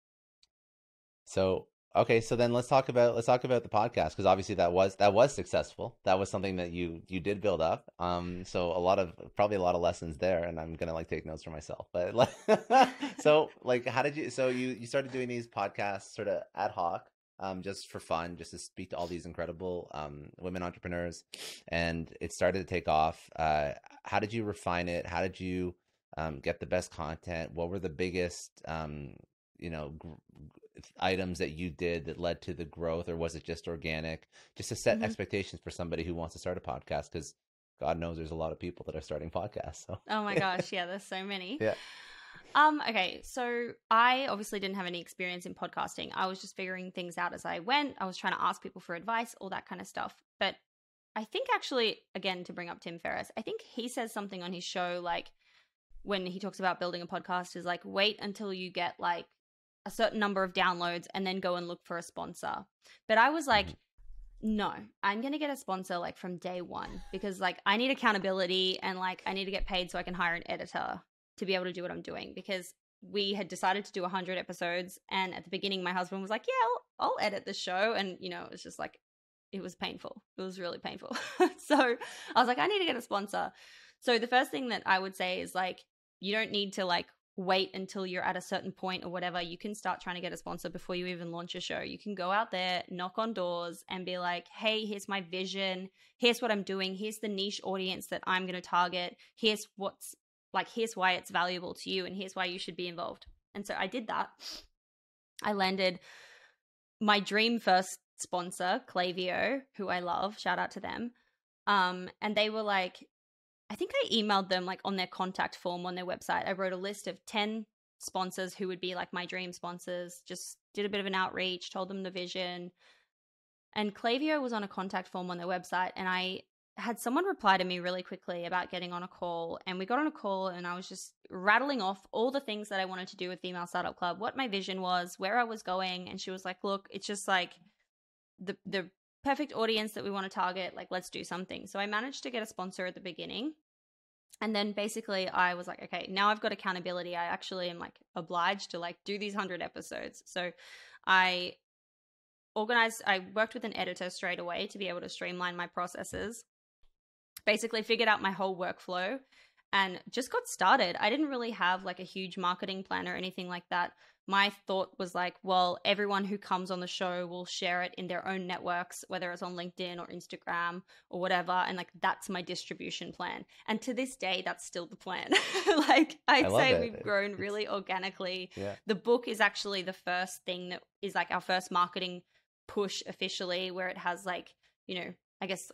So, okay, so then let's talk about let's talk about the podcast, because obviously that was that was successful. That was something that you you did build up. Um, so a lot of probably a lot of lessons there, and I'm gonna like take notes for myself. But like, so like, how did you? So you you started doing these podcasts sort of ad hoc, um, just for fun, just to speak to all these incredible um women entrepreneurs, and it started to take off. Uh, how did you refine it? How did you um get the best content? What were the biggest um you know gr- items that you did that led to the growth, or was it just organic, just to set mm-hmm. expectations for somebody who wants to start a podcast? Because God knows there's a lot of people that are starting podcasts. So oh my gosh, yeah, there's so many. Yeah. Um okay, so I obviously didn't have any experience in podcasting. I was just figuring things out as I went. I was trying to ask people for advice, all that kind of stuff. But I think actually, again, to bring up Tim Ferriss, I think he says something on his show, like when he talks about building a podcast, is like, wait until you get like a certain number of downloads and then go and look for a sponsor. But I was like, mm-hmm. no, I'm going to get a sponsor like from day one, because like I need accountability and like I need to get paid so I can hire an editor to be able to do what I'm doing, because we had decided to do one hundred episodes. And at the beginning, my husband was like, yeah, I'll, I'll edit the show. And, you know, it's just like, it was painful. It was really painful. So I was like, I need to get a sponsor. So the first thing that I would say is like, you don't need to like wait until you're at a certain point or whatever. You can start trying to get a sponsor before you even launch a show. You can go out there, knock on doors and be like, hey, here's my vision. Here's what I'm doing. Here's the niche audience that I'm going to target. Here's what's like, here's why it's valuable to you, and here's why you should be involved. And so I did that. I landed my dream first sponsor, Klaviyo, who I love. Shout out to them. Um, and they were like, I think I emailed them like on their contact form on their website. I wrote a list of ten sponsors who would be like my dream sponsors, just did a bit of an outreach, told them the vision. And Klaviyo was on a contact form on their website. And I had someone reply to me really quickly about getting on a call. And we got on a call and I was just rattling off all the things that I wanted to do with Female Startup Club, what my vision was, where I was going. And she was like, look, it's just like the the perfect audience that we want to target. Like, let's do something. So I managed to get a sponsor at the beginning. And then basically I was like, okay, now I've got accountability. I actually am like obliged to like do these one hundred episodes. So I organized, I worked with an editor straight away to be able to streamline my processes, basically figured out my whole workflow and just got started. I didn't really have like a huge marketing plan or anything like that. My thought was like, well, everyone who comes on the show will share it in their own networks, whether it's on LinkedIn or Instagram or whatever. And like, that's my distribution plan. And to this day, that's still the plan. Like I'd I say it. we've grown really organically. Yeah. The book is actually the first thing that is like our first marketing push officially, where it has like, you know, I guess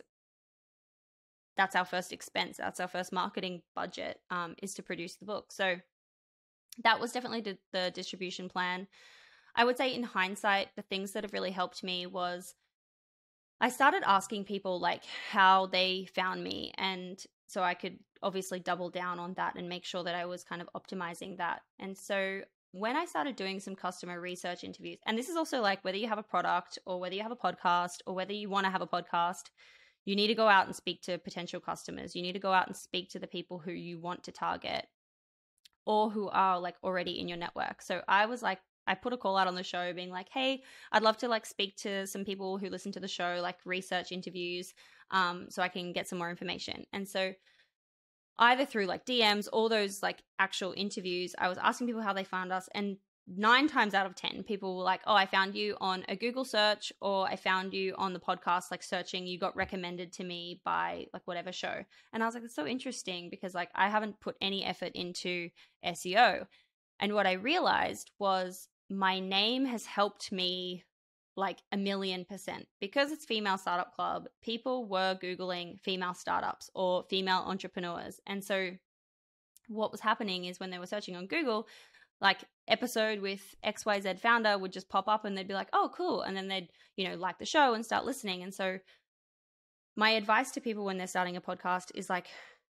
that's our first expense. That's our first marketing budget, um, is to produce the book. So that was definitely the, the distribution plan. I would say in hindsight, the things that have really helped me was I started asking people like how they found me. And so I could obviously double down on that and make sure that I was kind of optimizing that. And so when I started doing some customer research interviews, and this is also like whether you have a product or whether you have a podcast or whether you want to have a podcast, you need to go out and speak to potential customers. You need to go out and speak to the people who you want to target or who are like already in your network. So I was like, I put a call out on the show being like, hey, I'd love to like speak to some people who listen to the show, like research interviews, um, so I can get some more information. And so either through like D Ms, all those like actual interviews, I was asking people how they found us. And nine times out of ten, people were like, oh, I found you on a Google search, or I found you on the podcast, like searching, you got recommended to me by like whatever show. And I was like, it's so interesting because like I haven't put any effort into S E O. And what I realized was my name has helped me like a million percent. Because it's Female Startup Club, people were Googling female startups or female entrepreneurs. And so what was happening is when they were searching on Google, like episode with X Y Z founder would just pop up and they'd be like, oh, cool. And then they'd, you know, like the show and start listening. And so my advice to people when they're starting a podcast is like,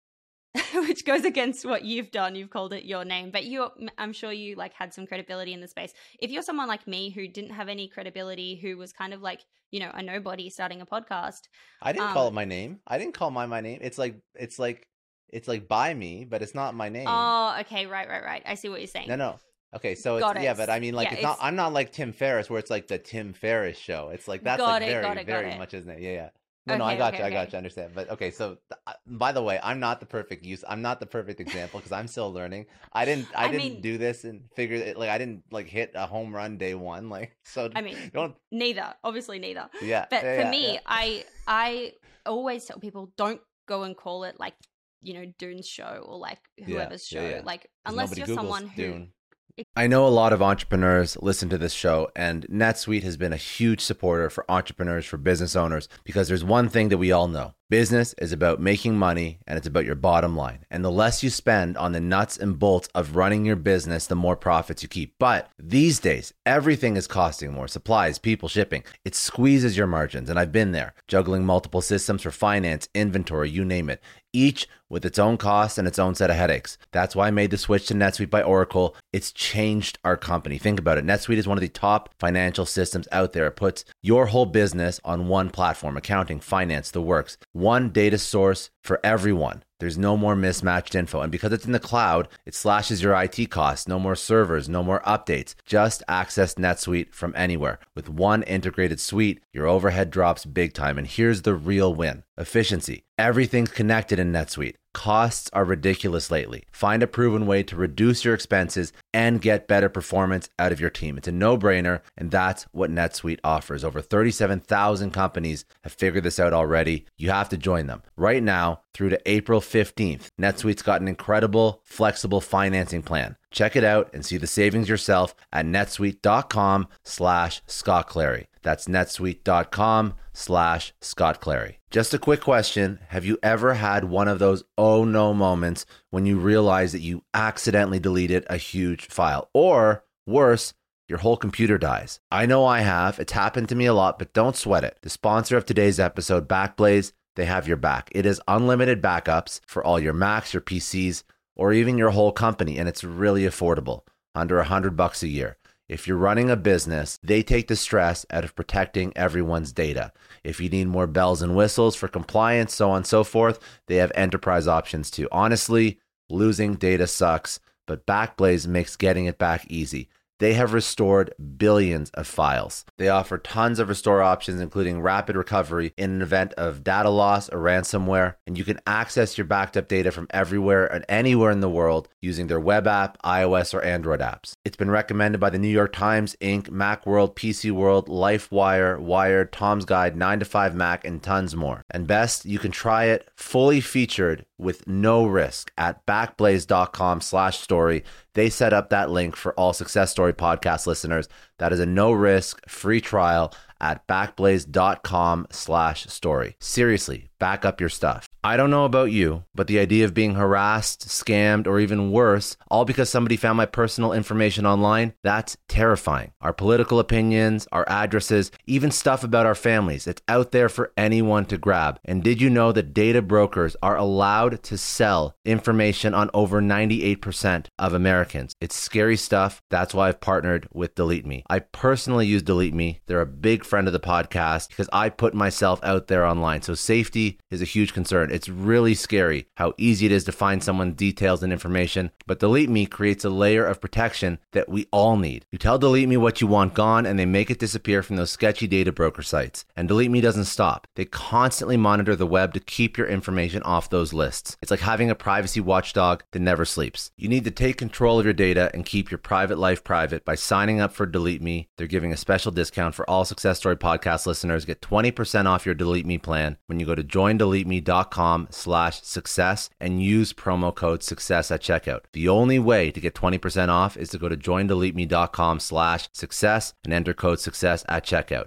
which goes against what you've done. You've called it your name, but you, I'm sure you like had some credibility in the space. If you're someone like me who didn't have any credibility, who was kind of like, you know, a nobody starting a podcast. I didn't um, call it my name. I didn't call my, my name. It's like, it's like, it's like by me, but it's not my name. Oh, okay. Right, right, right. I see what you're saying. No, no. Okay, so it's, Got it. yeah, but I mean, like, Yeah, it's, not. it's- I'm not like Tim Ferriss, where it's like the Tim Ferriss show. It's like that's Got like it, very, got it, got very it. much his name. Yeah, yeah. No, no, I Okay, got okay, you. I got okay. you. I understand. But okay, so uh, by the way, I'm not the perfect use. I'm not the perfect example because I'm still learning. I didn't. I, I didn't mean- do this and figure it. Like, I didn't like hit a home run day one. Like, so I mean, don't. neither, obviously neither. Yeah. But yeah, for yeah, me, yeah. I I always tell people don't go and call it like, you know, Dune's show or like whoever's yeah, show. yeah. Like 'Cause unless nobody you're Googles someone who Dune. I know a lot of entrepreneurs listen to this show, and NetSuite has been a huge supporter for entrepreneurs, for business owners, because there's one thing that we all know. Business is about making money, and it's about your bottom line. And the less you spend on the nuts and bolts of running your business, the more profits you keep. But these days, everything is costing more. Supplies, people, shipping. It squeezes your margins, and I've been there, juggling multiple systems for finance, inventory, you name it, each with its own costs and its own set of headaches. That's why I made the switch to NetSuite by Oracle. It's changed our company. Think about it. NetSuite is one of the top financial systems out there. It puts your whole business on one platform, accounting, finance, the works. One data source for everyone. There's no more mismatched info. And because it's in the cloud, it slashes your I T costs. No more servers, no more updates. Just access NetSuite from anywhere. With one integrated suite, your overhead drops big time. And here's the real win. Efficiency. Everything's connected in NetSuite. Costs are ridiculous lately. Find a proven way to reduce your expenses and get better performance out of your team. It's a no-brainer, and that's what NetSuite offers. Over thirty-seven thousand companies have figured this out already. You have to join them. Right now, through to April fifteenth, NetSuite's got an incredible, flexible financing plan. Check it out and see the savings yourself at netsuite.com slash Scott Clary. That's netsuite.com slash Scott Clary. Just a quick question. Have you ever had one of those oh no moments when you realize that you accidentally deleted a huge file? Or worse, your whole computer dies. I know I have. It's happened to me a lot, but don't sweat it. The sponsor of today's episode, Backblaze, they have your back. It is unlimited backups for all your Macs, your P Cs, or even your whole company, and it's really affordable, under a hundred bucks a year. If you're running a business, they take the stress out of protecting everyone's data. If you need more bells and whistles for compliance, so on and so forth, they have enterprise options too. Honestly, losing data sucks, but Backblaze makes getting it back easy. They have restored billions of files. They offer tons of restore options, including rapid recovery in an event of data loss or ransomware, and you can access your backed up data from everywhere and anywhere in the world using their web app, iOS, or Android apps. It's been recommended by the New York Times, Incorporated, Macworld, P C World, LifeWire, Wired, Tom's Guide, nine to five Mac, and tons more. And best, you can try it fully featured with no risk at backblaze.com slash story. They set up that link for all Success Story podcast listeners. That is a no-risk, free trial at backblaze.com slash story. Seriously, back up your stuff. I don't know about you, but the idea of being harassed, scammed, or even worse, all because somebody found my personal information online, that's terrifying. Our political opinions, our addresses, even stuff about our families, it's out there for anyone to grab. And did you know that data brokers are allowed to sell information on over ninety-eight percent of Americans? It's scary stuff. That's why I've partnered with Delete Me. I personally use Delete Me. They're a big friend of the podcast because I put myself out there online. So safety is a huge concern. It's really scary how easy it is to find someone's details and information, but Delete Me creates a layer of protection that we all need. You tell Delete Me what you want gone, and they make it disappear from those sketchy data broker sites. And Delete Me doesn't stop. They constantly monitor the web to keep your information off those lists. It's like having a privacy watchdog that never sleeps. You need to take control of your data and keep your private life private by signing up for Delete Me. They're giving a special discount for all Success Story podcast listeners. Get twenty percent off your Delete Me plan when you go to join delete me dot com com slash success and use promo code success at checkout. The only way to get twenty percent off is to go to joindeleteme.com slash success and enter code success at checkout.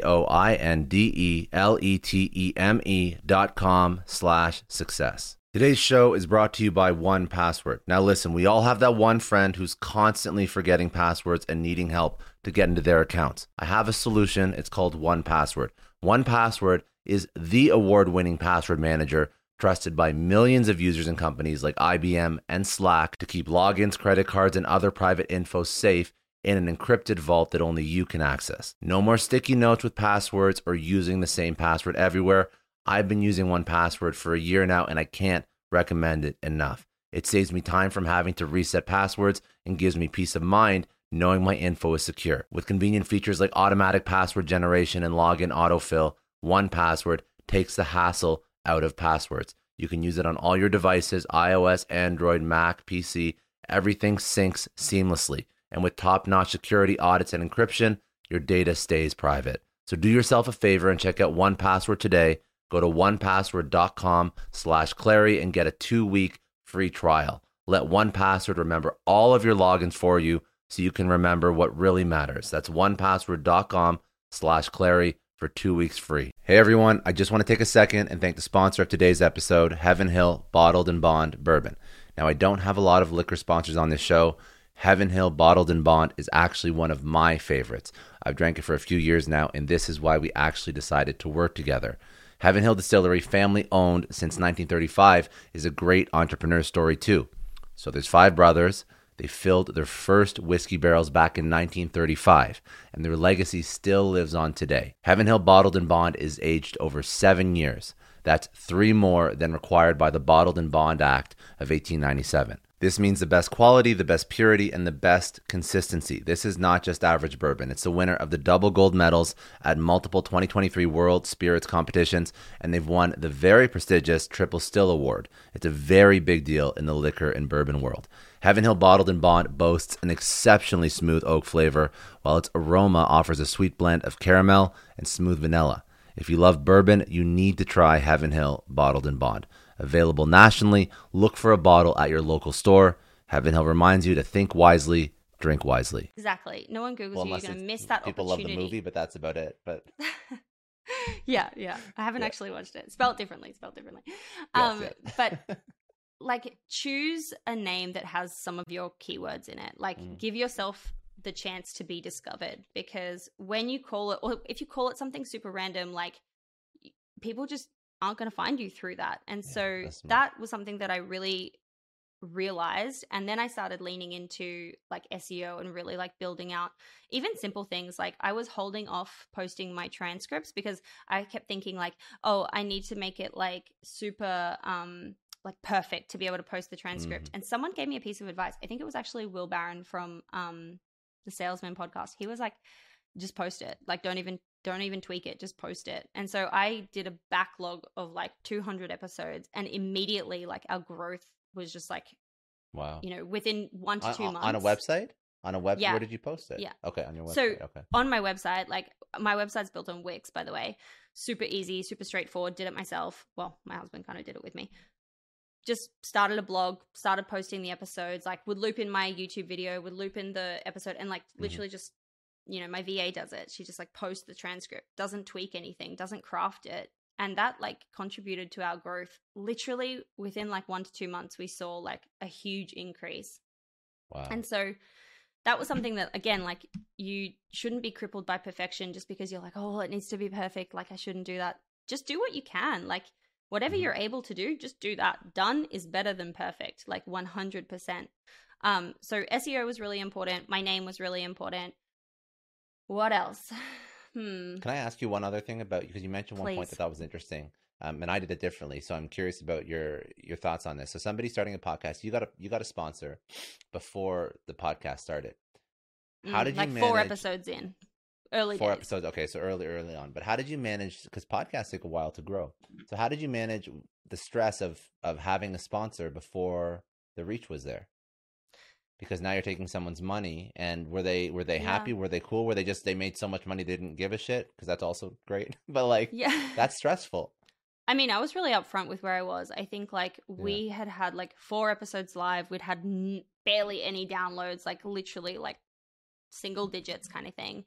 J-O-I-N-D-E-L-E-T-E-M-E dot com slash success. Today's show is brought to you by one password. Now listen, we all have that one friend who's constantly forgetting passwords and needing help to get into their accounts. I have a solution. It's called one password. one password is the award-winning password manager trusted by millions of users and companies like I B M and Slack to keep logins, credit cards, and other private info safe in an encrypted vault that only you can access. No more sticky notes with passwords or using the same password everywhere. I've been using one password for a year now, and I can't recommend it enough. It saves me time from having to reset passwords and gives me peace of mind knowing my info is secure. With convenient features like automatic password generation and login autofill, one password takes the hassle out of passwords. You can use it on all your devices, iOS, Android, Mac, P C. Everything syncs seamlessly. And with top-notch security audits and encryption, your data stays private. So do yourself a favor and check out one password today. Go to one password dot com slash Clary and get a two-week free trial. Let one password remember all of your logins for you so you can remember what really matters. That's one password dot com slash Clary for two weeks free. Hey everyone, I just want to take a second and thank the sponsor of today's episode, Heaven Hill Bottled and Bond Bourbon. Now, I don't have a lot of liquor sponsors on this show. Heaven Hill Bottled and Bond is actually one of my favorites. I've drank it for a few years now, and this is why we actually decided to work together. Heaven Hill Distillery, family owned since nineteen thirty-five, is a great entrepreneur story too. So there's five brothers. They filled their first whiskey barrels back in nineteen thirty-five, and their legacy still lives on today. Heaven Hill Bottled and Bond is aged over seven years. That's three more than required by the Bottled and Bond Act of eighteen ninety-seven. This means the best quality, the best purity, and the best consistency. This is not just average bourbon. It's the winner of the double gold medals at multiple twenty twenty-three World Spirits competitions, and they've won the very prestigious Triple Still Award. It's a very big deal in the liquor and bourbon world. Heaven Hill Bottled and Bond boasts an exceptionally smooth oak flavor, while its aroma offers a sweet blend of caramel and smooth vanilla. If you love bourbon, you need to try Heaven Hill Bottled and Bond. Available nationally, look for a bottle at your local store. Heaven Hill reminds you to think wisely, drink wisely. Exactly. No one Googles Well, you. You're unless going to it's- miss that people opportunity. love the movie, but that's about it. But yeah, yeah. I haven't Yeah. actually watched it. Spelled differently. Spelled differently. Yes, Um, yes. but like, choose a name that has some of your keywords in it. Like, Mm. give yourself the chance to be discovered, because when you call it, or if you call it something super random, like, people just aren't going to find you through that. And Yeah, so that's smart. that was something that I really realized. And then I started leaning into like S E O and really like building out even simple things. Like, I was holding off posting my transcripts because I kept thinking like, oh, I need to make it like super um like perfect to be able to post the transcript. Mhm. And someone gave me a piece of advice. I think it was actually Will Barron from um the Salesman podcast. He was like, just post it. Like, don't even don't even tweak it, just post it. And so I did a backlog of like two hundred episodes, and immediately like our growth was just like, wow. you know, within one to On, two on- months. on a website? On a website? Yeah. Where did you post it? Yeah. Okay, on your So website. okay. on my website, like my website's built on Wix, by the way. Super easy, super straightforward. Did it myself. Well, my husband kind of did it with me. Just started a blog, started posting the episodes, like would loop in my YouTube video, would loop in the episode, and like literally just, you know, my V A does it. She just like posts the transcript, doesn't tweak anything, doesn't craft it. And that like contributed to our growth. Literally within like one to two months, we saw like a huge increase. Wow. And so that was something that, again, like, you shouldn't be crippled by perfection just because you're like, oh, well, it needs to be perfect. Like, I shouldn't do that. Just do what you can. Like, whatever Mhm. you're able to do, just do that. Done is better than perfect, like one hundred percent. Um, so S E O was really important. My name was really important. What else? Hmm. Can I ask you one other thing about, because you mentioned one point Please. that I thought was interesting, um, and I did it differently. So I'm curious about your your thoughts on this. So somebody starting a podcast, you got a you got a sponsor before the podcast started. How Mm, did you like manage four episodes in? Early four days. episodes? Okay, so early early on. But how did you manage? Because podcasts take a while to grow. So how did you manage the stress of of having a sponsor before the reach was there? Because now you're taking someone's money, and were they were they Yeah. happy? Were they cool? Were they just they made so much money they didn't give a shit? Because that's also great. But like Yeah. that's stressful. I mean, I was really upfront with where I was. I think like we yeah. had had like four episodes live. We'd had n- barely any downloads, like literally like single digits kind of thing.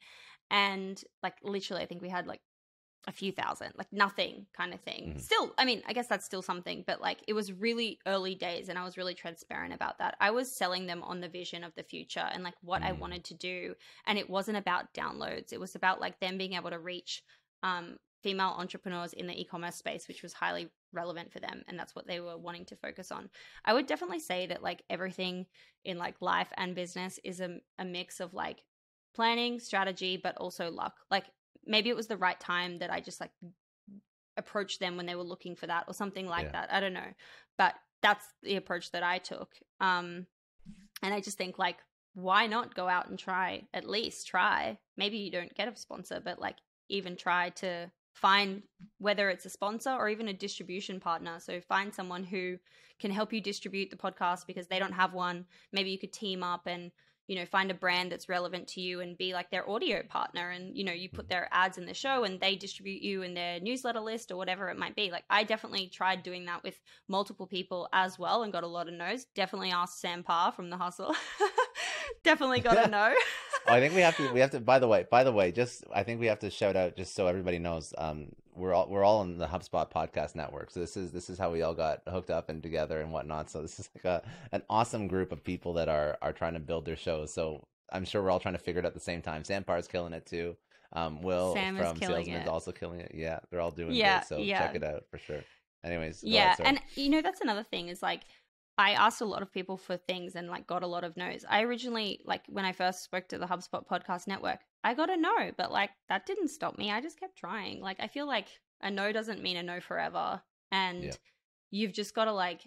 And like literally, I think we had like a few thousand, like nothing kind of thing. Mm-hmm. Still, I mean, I guess that's still something, but like it was really early days and I was really transparent about that. I was selling them on the vision of the future and like what mm-hmm. I wanted to do. And it wasn't about downloads. It was about like them being able to reach um, female entrepreneurs in the e-commerce space, which was highly relevant for them. And that's what they were wanting to focus on. I would definitely say that like everything in like life and business is a, a mix of like planning, strategy, but also luck. Like maybe it was the right time that I just like approached them when they were looking for that or something like yeah. that. I don't know. But that's the approach that I took. Um, and I just think like, why not go out and try, at least try. Maybe you don't get a sponsor, but like even try to find whether it's a sponsor or even a distribution partner. So find someone who can help you distribute the podcast because they don't have one. Maybe you could team up and, you know, find a brand that's relevant to you and be like their audio partner. And, you know, you put their ads in the show and they distribute you in their newsletter list or whatever it might be. Like I definitely tried doing that with multiple people as well and got a lot of no's. Definitely asked Sam Parr from The Hustle. Definitely got a no. Oh, I think we have to, we have to, by the way, by the way, just, I think we have to shout out just so everybody knows, um, we're all, we're all in the HubSpot podcast network. So this is, this is how we all got hooked up and together and whatnot. So this is like a, an awesome group of people that are, are trying to build their shows. So I'm sure we're all trying to figure it out at the same time. Sam Parr's killing it too. Um, Will Sam from Salesman is also killing it. Yeah. They're all doing yeah, good. So yeah. check it out for sure. Anyways. Yeah. Ahead, and you know, that's another thing is like, I asked a lot of people for things and like got a lot of no's. I originally, like when I first spoke to the HubSpot podcast network, I got a no, but like that didn't stop me. I just kept trying. Like I feel like a no doesn't mean a no forever. And yeah. you've just got to like,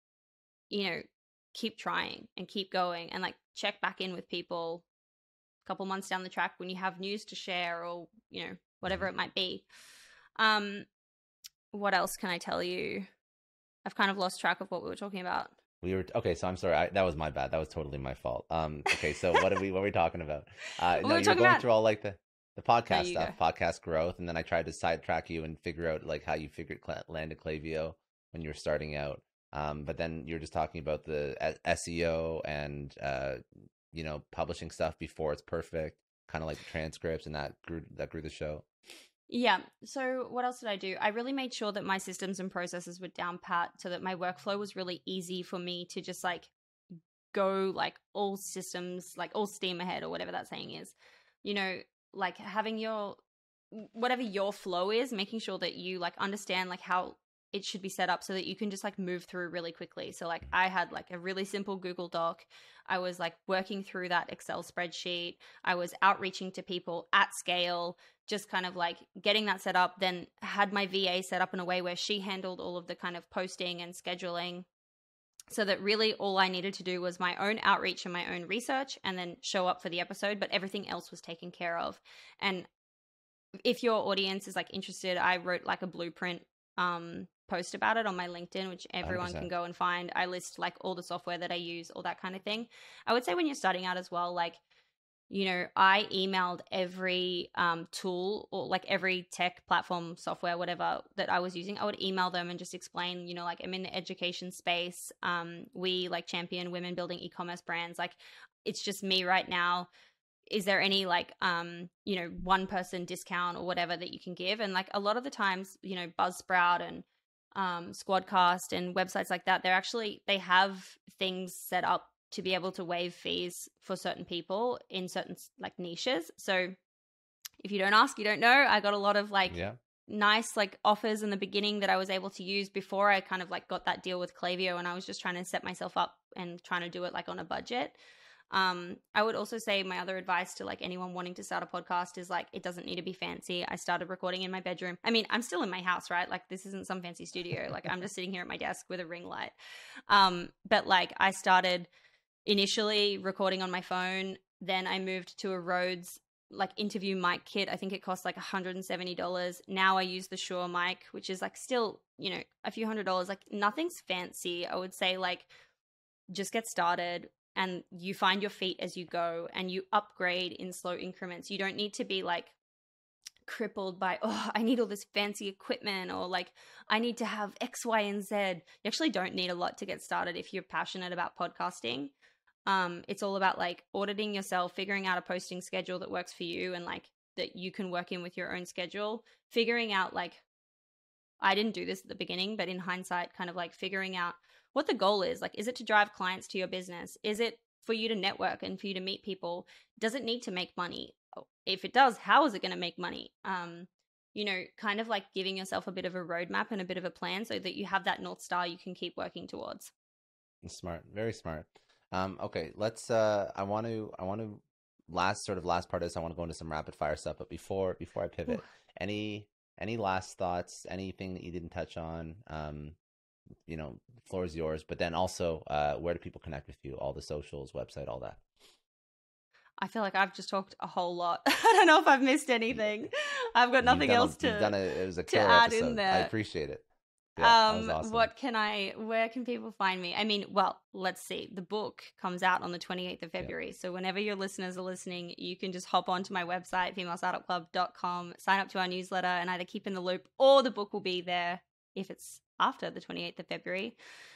you know, keep trying and keep going and like check back in with people a couple months down the track when you have news to share or, you know, whatever mm-hmm. it might be. Um, what else can I tell you? I've kind of lost track of what we were talking about. We were okay, so I'm sorry. I, that was my bad. That was totally my fault. Um, okay, so what are we? What were we talking about? Uh, no, you were going about... through all like the, the podcast stuff, go. podcast growth, and then I tried to sidetrack you and figure out like how you figured landed Klaviyo when you were starting out. Um, but then you're just talking about the S E O and uh, you know, publishing stuff before it's perfect, kind of like transcripts, and that grew that grew the show. Yeah. So what else did I do? I really made sure that my systems and processes were down pat so that my workflow was really easy for me to just like go like all systems, like all steam ahead or whatever that saying is. You know, like having your, whatever your flow is, making sure that you like understand like how it should be set up so that you can just like move through really quickly. So like I had like a really simple Google Doc. I was like working through that Excel spreadsheet. I was outreaching to people at scale, just kind of like getting that set up, then had my V A set up in a way where she handled all of the kind of posting and scheduling so that really all I needed to do was my own outreach and my own research and then show up for the episode, but everything else was taken care of. And if your audience is like interested, I wrote like a blueprint um, post about it on my LinkedIn, which everyone one hundred percent can go and find. I list like all the software that I use, all that kind of thing. I would say when you're starting out as well, like, you know, I emailed every um, tool or like every tech platform, software, whatever that I was using. I would email them and just explain, you know, like I'm in the education space. Um, we like champion women building e-commerce brands. Like it's just me right now. Is there any like, um, you know, one person discount or whatever that you can give? And like a lot of the times, you know, Buzzsprout and um, Squadcast and websites like that, they're actually, they have things set up to be able to waive fees for certain people in certain like niches. So if you don't ask, you don't know. I got a lot of like yeah. nice like offers in the beginning that I was able to use before I kind of like got that deal with Klaviyo, and I was just trying to set myself up and trying to do it like on a budget. Um, I would also say my other advice to like anyone wanting to start a podcast is like, it doesn't need to be fancy. I started recording in my bedroom. I mean, I'm still in my house, right? Like this isn't some fancy studio. Like I'm just sitting here at my desk with a ring light. Um, but like I started initially recording on my phone. Then I moved to a Rhodes like interview mic kit. I think it cost like one hundred seventy dollars. Now I use the Shure mic, which is like still, you know, a few hundred dollars. Like nothing's fancy. I would say like just get started and you find your feet as you go and you upgrade in slow increments. You don't need to be like crippled by, oh, I need all this fancy equipment, or like I need to have X, Y, and Z. You actually don't need a lot to get started if you're passionate about podcasting. Um, it's all about like auditing yourself, figuring out a posting schedule that works for you and like that you can work in with your own schedule, figuring out like, I didn't do this at the beginning, but in hindsight, kind of like figuring out what the goal is. Like, is it to drive clients to your business? Is it for you to network and for you to meet people? Does it need to make money? If it does, how is it going to make money? Um, you know, kind of like giving yourself a bit of a roadmap and a bit of a plan so that you have that North Star you can keep working towards. Smart, very smart. Um, okay, let's, uh, I want to, I want to, last sort of last part of this, I want to go into some rapid fire stuff, but before, before I pivot, Ooh. any, any last thoughts, anything that you didn't touch on? Um, you know, the floor is yours, but then also, uh, where do people connect with you? All the socials, website, all that. I feel like I've just talked a whole lot. I don't know if I've missed anything. I've got nothing else a, to, you've done a, it was a to add episode. in there. I appreciate it. Yeah, um, awesome. What can I, where can people find me? I mean, well, let's see. The book comes out on the twenty-eighth of February. Yeah. So whenever your listeners are listening, you can just hop onto my website, female startup club dot com, sign up to our newsletter and either keep in the loop, or the book will be there if it's after the twenty-eighth of February.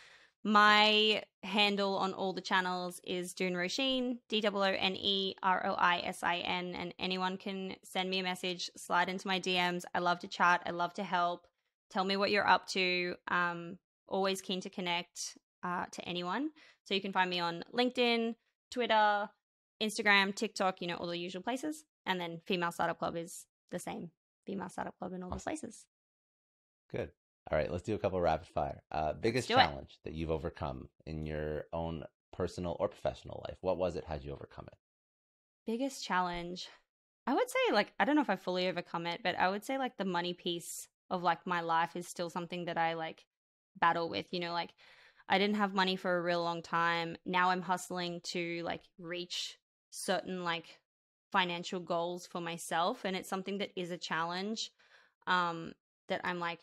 My handle on all the channels is Doone Roisin, D O O N E R O I S I N, and anyone can send me a message, slide into my D Ms. I love to chat. I love to help. Tell me what you're up to. Um, always keen to connect uh, to anyone. So you can find me on LinkedIn, Twitter, Instagram, TikTok, you know, all the usual places. And then Female Startup Club is the same. Female Startup Club in all the places. Good. All right, let's do a couple of rapid fire. Uh, biggest challenge it. that you've overcome in your own personal or professional life. What was it? How'd you overcome it? Biggest challenge. I would say like, I don't know if I fully overcome it, but I would say like the money piece of like my life is still something that I like battle with, you know, like I didn't have money for a real long time. Now I'm hustling to like reach certain like financial goals for myself. And it's something that is a challenge um, that I'm like,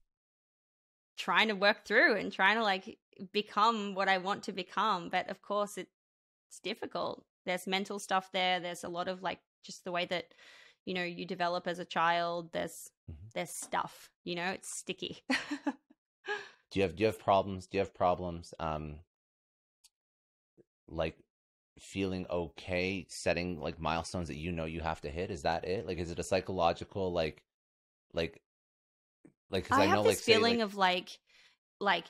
trying to work through and trying to like become what I want to become. But of course it, it's difficult. There's mental stuff there. There's a lot of like just the way that, you know, you develop as a child. There's, mm-hmm. there's stuff, you know, it's sticky. do you have, do you have problems? Do you have problems? Um, like feeling okay, setting like milestones that you know you have to hit? Is that it? Like, is it a psychological, like, like, Like, cause I, I have know, this like, feeling say, like, of like, like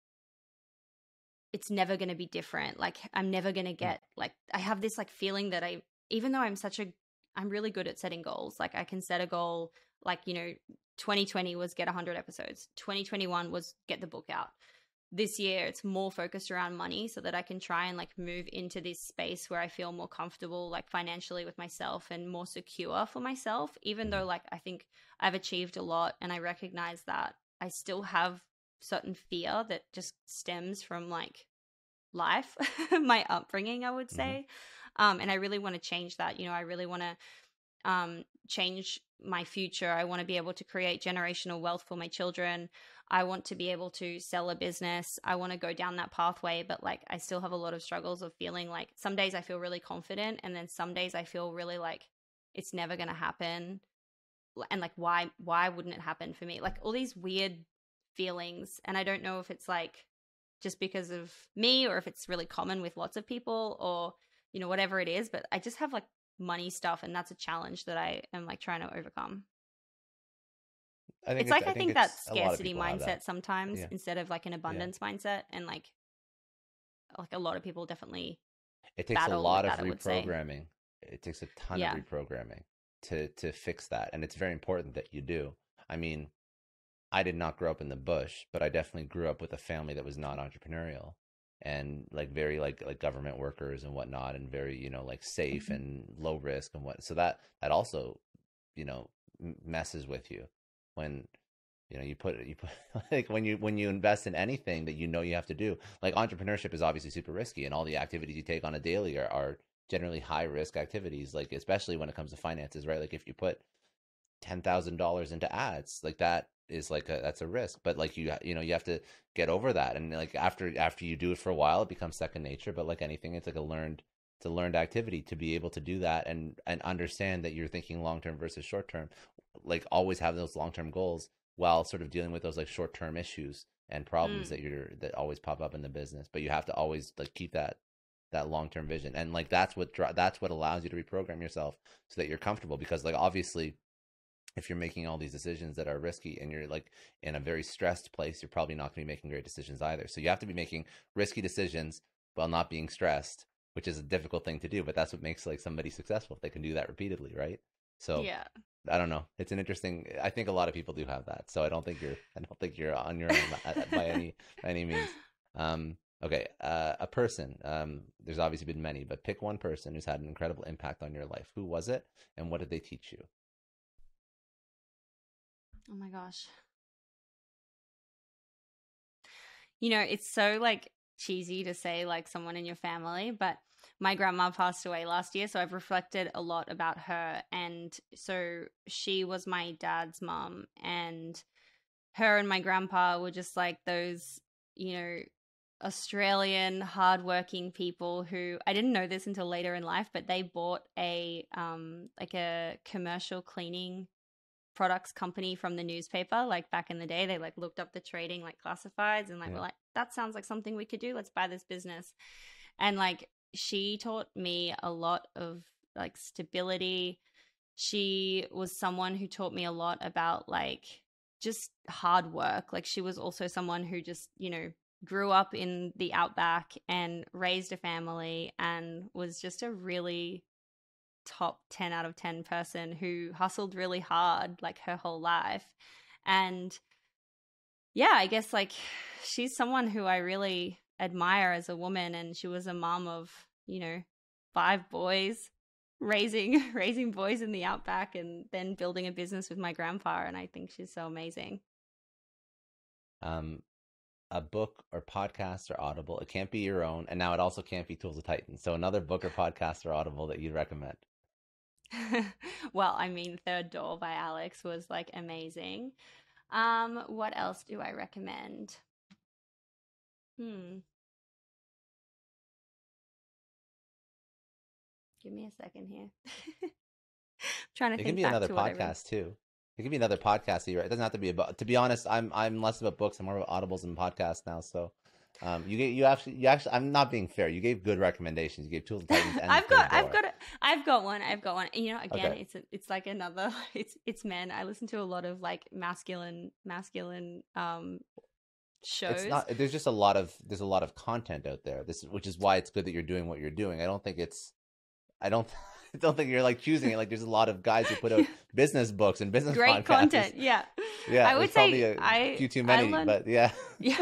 it's never going to be different. Like I'm never going to get like, I have this like feeling that I, even though I'm such a, I'm really good at setting goals. Like I can set a goal, like, you know, twenty twenty was get a hundred episodes. twenty twenty-one was get the book out. This year it's more focused around money so that I can try and like move into this space where I feel more comfortable like financially with myself and more secure for myself, even though like I think I've achieved a lot and I recognize that I still have certain fear that just stems from like life, my upbringing, I would say. Mm-hmm. Um, and I really want to change that. You know, I really want to um, change my future. I want to be able to create generational wealth for my children. I want to be able to sell a business. I want to go down that pathway, but like I still have a lot of struggles of feeling like some days I feel really confident and then some days I feel really like it's never going to happen. And like, why, why wouldn't it happen for me? Like all these weird feelings. And I don't know if it's like just because of me or if it's really common with lots of people or, you know, whatever it is, but I just have like money stuff and that's a challenge that I am like trying to overcome. I think it's, it's like I, I think, think that scarcity mindset that. sometimes yeah. instead of like an abundance yeah. mindset, and like like a lot of people definitely it takes a lot of that, reprogramming. It takes a ton yeah. of reprogramming to to fix that, and it's very important that you do. I mean, I did not grow up in the bush, but I definitely grew up with a family that was not entrepreneurial and like very like like government workers and whatnot, and very, you know, like safe mm-hmm. and low risk and what. So that that also, you know, messes with you. When, you know, you put you put like when you when you invest in anything that you know you have to do, like entrepreneurship is obviously super risky, and all the activities you take on a daily are, are generally high risk activities, like especially when it comes to finances, right? Like if you put ten thousand dollars into ads, like that is like a that's a risk, but like you you know you have to get over that, and like after after you do it for a while, it becomes second nature. But like anything, it's like a learned it's a learned activity to be able to do that and and understand that you're thinking long term versus short term. like always have those long-term goals while sort of dealing with those like short-term issues and problems Mm. that you're that always pop up in the business. But you have to always like keep that that long-term vision, and like that's what dri- that's what allows you to reprogram yourself so that you're comfortable, because like obviously if you're making all these decisions that are risky and you're like in a very stressed place, you're probably not going to be making great decisions either. So you have to be making risky decisions while not being stressed, which is a difficult thing to do, but that's what makes like somebody successful if they can do that repeatedly, right? So Yeah. I don't know. It's an interesting. I think a lot of people do have that. So I don't think you're. I don't think you're on your own by any by any means. Um, okay, uh, a person. Um, there's obviously been many, but pick one person who's had an incredible impact on your life. Who was it, and what did they teach you? Oh my gosh. You know, it's so like cheesy to say like someone in your family, but my grandma passed away last year, so I've reflected a lot about her. And so she was my dad's mom, and her and my grandpa were just like those, you know, Australian hardworking people who, I didn't know this until later in life, but they bought a um like a commercial cleaning products company from the newspaper. Like back in the day, they like looked up the trading like classifieds and like Yeah. were like, that sounds like something we could do, let's buy this business. And like she taught me a lot of like stability. She was someone who taught me a lot about like just hard work. Like she was also someone who just, you know, grew up in the outback and raised a family and was just a really top ten out of ten person who hustled really hard like her whole life. And yeah, I guess like she's someone who I really admire as a woman, and she was a mom of, you know, five boys, raising raising boys in the outback and then building a business with my grandpa, and I think she's so amazing. Um, a book or podcast or Audible. It can't be your own, and now it also can't be Tools of Titan. So another book or podcast or Audible that you'd recommend. Well, I mean, Third Door by Alex was like amazing. Um, what else do I recommend? Hmm. Give me a second here. Trying to It can think be back another to what I read. podcast too. It can be another podcast that you write. It doesn't have to be about. To be honest, I'm I'm less about books. I'm more about audibles and podcasts now. So, um, you gave you actually you actually I'm not being fair. You gave good recommendations. You gave Tools and Titans and The I've got, Third I've Door. got, a, I've got one. I've got one. And, you know, again, Okay. it's a, it's like another. It's it's men. I listen to a lot of like masculine, masculine um It's shows. not. There's just a lot of there's a lot of content out there. This which is why it's good that you're doing what you're doing. I don't think it's. I don't. I don't think you're like choosing it. Like there's a lot of guys who put out business books and business Great podcasts. content. Yeah, Yeah, I there's would probably say a I few too I many, learned. but yeah. Yeah.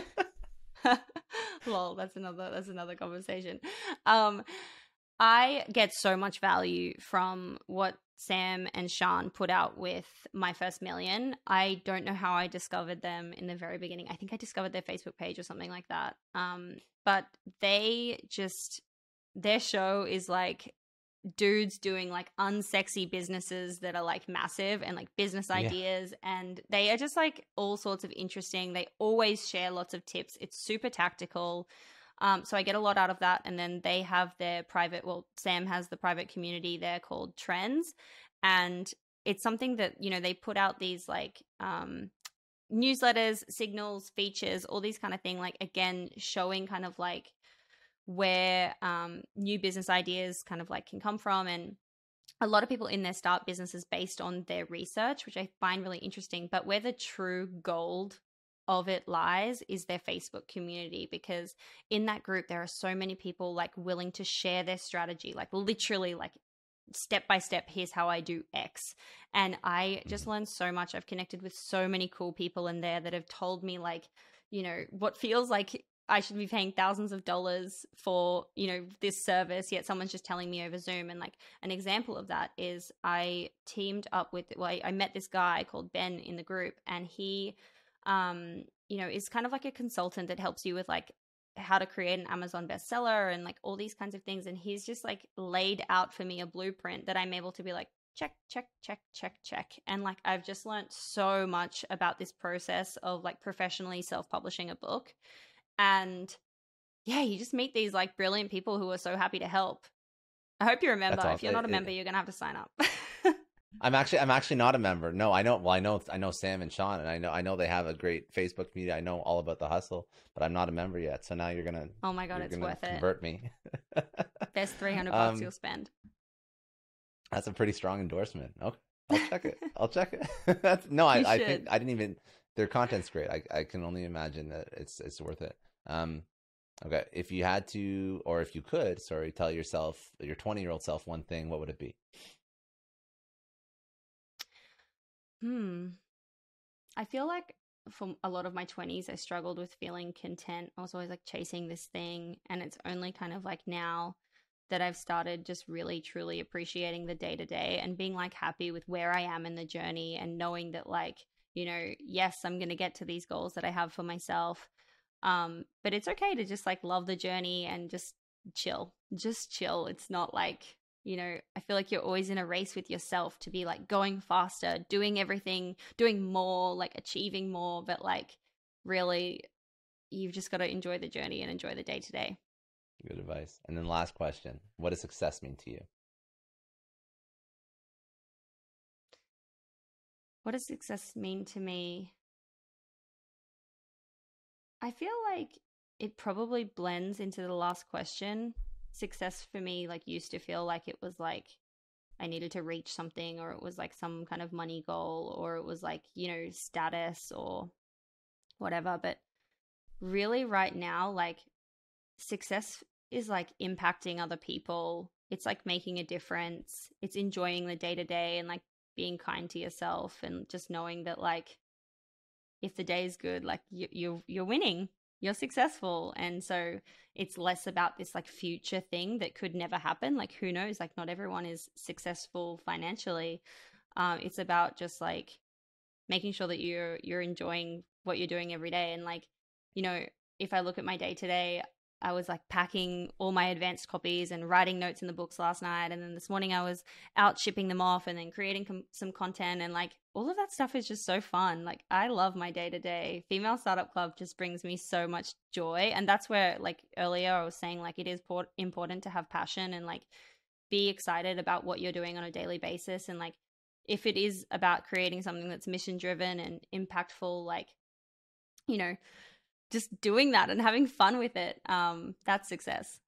Lol, that's another that's another conversation. Um, I get so much value from what Sam and Sean put out with My First Million. I don't know how I discovered them in the very beginning. I think I discovered their Facebook page or something like that. Um, but they just, their show is like dudes doing like unsexy businesses that are like massive and like business Yeah. ideas, and they are just like all sorts of interesting. They always share lots of tips. It's super tactical. Um, so I get a lot out of that. And then they have their private, well, Sam has the private community there called Trends. And it's something that, you know, they put out these like um, newsletters, signals, features, all these kind of thing, like again, showing kind of like where um, new business ideas kind of like can come from. And a lot of people in there start businesses based on their research, which I find really interesting. But where the true gold of it lies is their Facebook community, because in that group there are so many people like willing to share their strategy, like literally like step by step, here's how I do X. And I just Mhm. learned so much. I've connected with so many cool people in there that have told me like, you know, what feels like I should be paying thousands of dollars for, you know, this service, yet someone's just telling me over Zoom. And like an example of that is I teamed up with, well, I, I met this guy called Ben in the group, and he, um, you know, is kind of like a consultant that helps you with like how to create an Amazon bestseller and like all these kinds of things. And he's just like laid out for me a blueprint that I'm able to be like, check, check, check, check, check. And like, I've just learned so much about this process of like professionally self-publishing a book. And yeah, you just meet these like brilliant people who are so happy to help. I hope you remember. That's If awesome. you're not a It, member, it, you're going to have to sign up. I'm actually I'm actually not a member. No, I know. Well, I know I know Sam and Sean, and I know I know they have a great Facebook community. I know all about the hustle, but I'm not a member yet. So now you're gonna Oh my God, you're it's gonna worth it. convert me. There's three hundred bucks um, you'll spend. that's a pretty strong endorsement. Okay, I'll check it. I'll check it. That's no, I, You I think should. I didn't even. Their content's great. I I can only imagine that it's it's worth it. Um, okay, if you had to, or if you could, sorry, tell yourself your twenty year old self one thing, what would it be? Hmm. I feel like for a lot of my twenties, I struggled with feeling content. I was always like chasing this thing. And it's only kind of like now that I've started just really truly appreciating the day to day and being like happy with where I am in the journey and knowing that, like, you know, yes, I'm going to get to these goals that I have for myself. Um, but it's okay to just like love the journey and just chill, just chill. It's not like, you know, I feel like you're always in a race with yourself to be like going faster, doing everything, doing more, like achieving more. But like, really, you've just got to enjoy the journey and enjoy the day to day. Good advice. And then last question: what does success mean to you? What does success mean to me? I feel like it probably blends into the last question. Success for me, like, used to feel like it was like I needed to reach something, or it was like some kind of money goal, or it was like, you know, status or whatever. But really, right now, like, success is like impacting other people. It's like making a difference. It's enjoying the day to day and like being kind to yourself and just knowing that, like, if the day is good, like you, you're you're winning, you're successful. And so it's less about this like future thing that could never happen. Like, who knows? Like, not everyone is successful financially. Um, it's about just like making sure that you're you're enjoying what you're doing every day. And like, you know, if I look at my day today, I was like packing all my advanced copies and writing notes in the books last night, and then this morning I was out shipping them off and then creating com- some content, and like all of that stuff is just so fun. Like, I love my day to day. Female Startup Club just brings me so much joy, and that's where, like, earlier I was saying, like, it is por- important to have passion and like be excited about what you're doing on a daily basis. And like, if it is about creating something that's mission driven and impactful, like, you know, just doing that and having fun with it, um, that's success.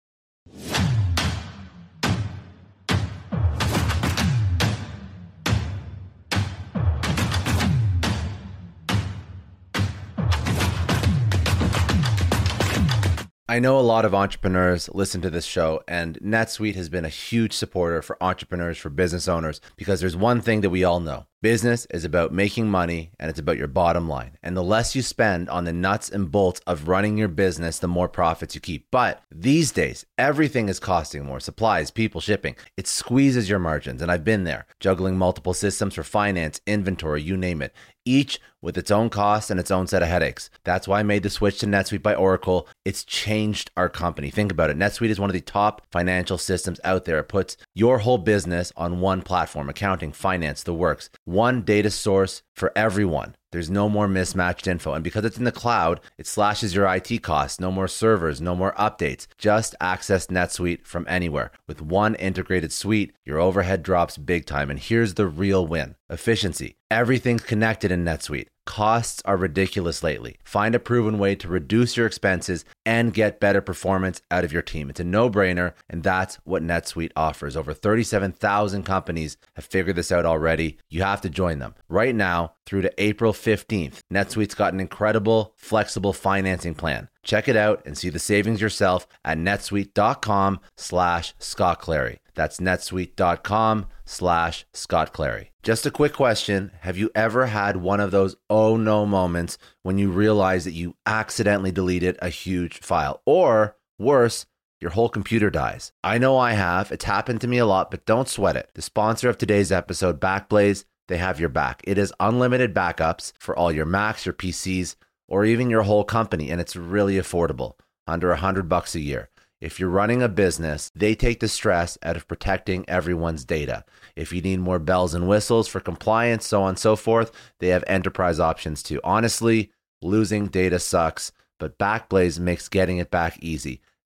I know a lot of entrepreneurs listen to this show, and NetSuite has been a huge supporter for entrepreneurs, for business owners, because there's one thing that we all know. Business is about making money, and it's about your bottom line. And the less you spend on the nuts and bolts of running your business, the more profits you keep. But these days, everything is costing more. Supplies, people, shipping. It squeezes your margins, and I've been there, juggling multiple systems for finance, inventory, you name it, each with its own costs and its own set of headaches. That's why I made the switch to NetSuite by Oracle. It's changed our company. Think about it. NetSuite is one of the top financial systems out there. It puts your whole business on one platform: accounting, finance, the works. One data source for everyone. There's no more mismatched info. And because it's in the cloud, it slashes your I T costs. No more servers, no more updates. Just access NetSuite from anywhere. With one integrated suite, your overhead drops big time. And here's the real win: efficiency. Everything's connected in NetSuite. Costs are ridiculous lately. Find a proven way to reduce your expenses and get better performance out of your team. It's a no-brainer, and that's what NetSuite offers. Over thirty-seven thousand companies have figured this out already. You have to join them. Right now, through to April fifteenth, NetSuite's got an incredible, flexible financing plan. Check it out and see the savings yourself at netsuite.com slash Scott Clary. That's netsuite.com slash Scott Clary. Just a quick question. Have you ever had one of those oh no moments when you realize that you accidentally deleted a huge file? Or worse, your whole computer dies? I know I have. It's happened to me a lot, but don't sweat it. The sponsor of today's episode, Backblaze, they have your back. It is unlimited backups for all your Macs, your P Cs, or even your whole company, and it's really affordable, under a hundred bucks a year. If you're running a business, they take the stress out of protecting everyone's data. If you need more bells and whistles for compliance, so on and so forth, they have enterprise options too. Honestly, losing data sucks, but Backblaze makes getting it back easy.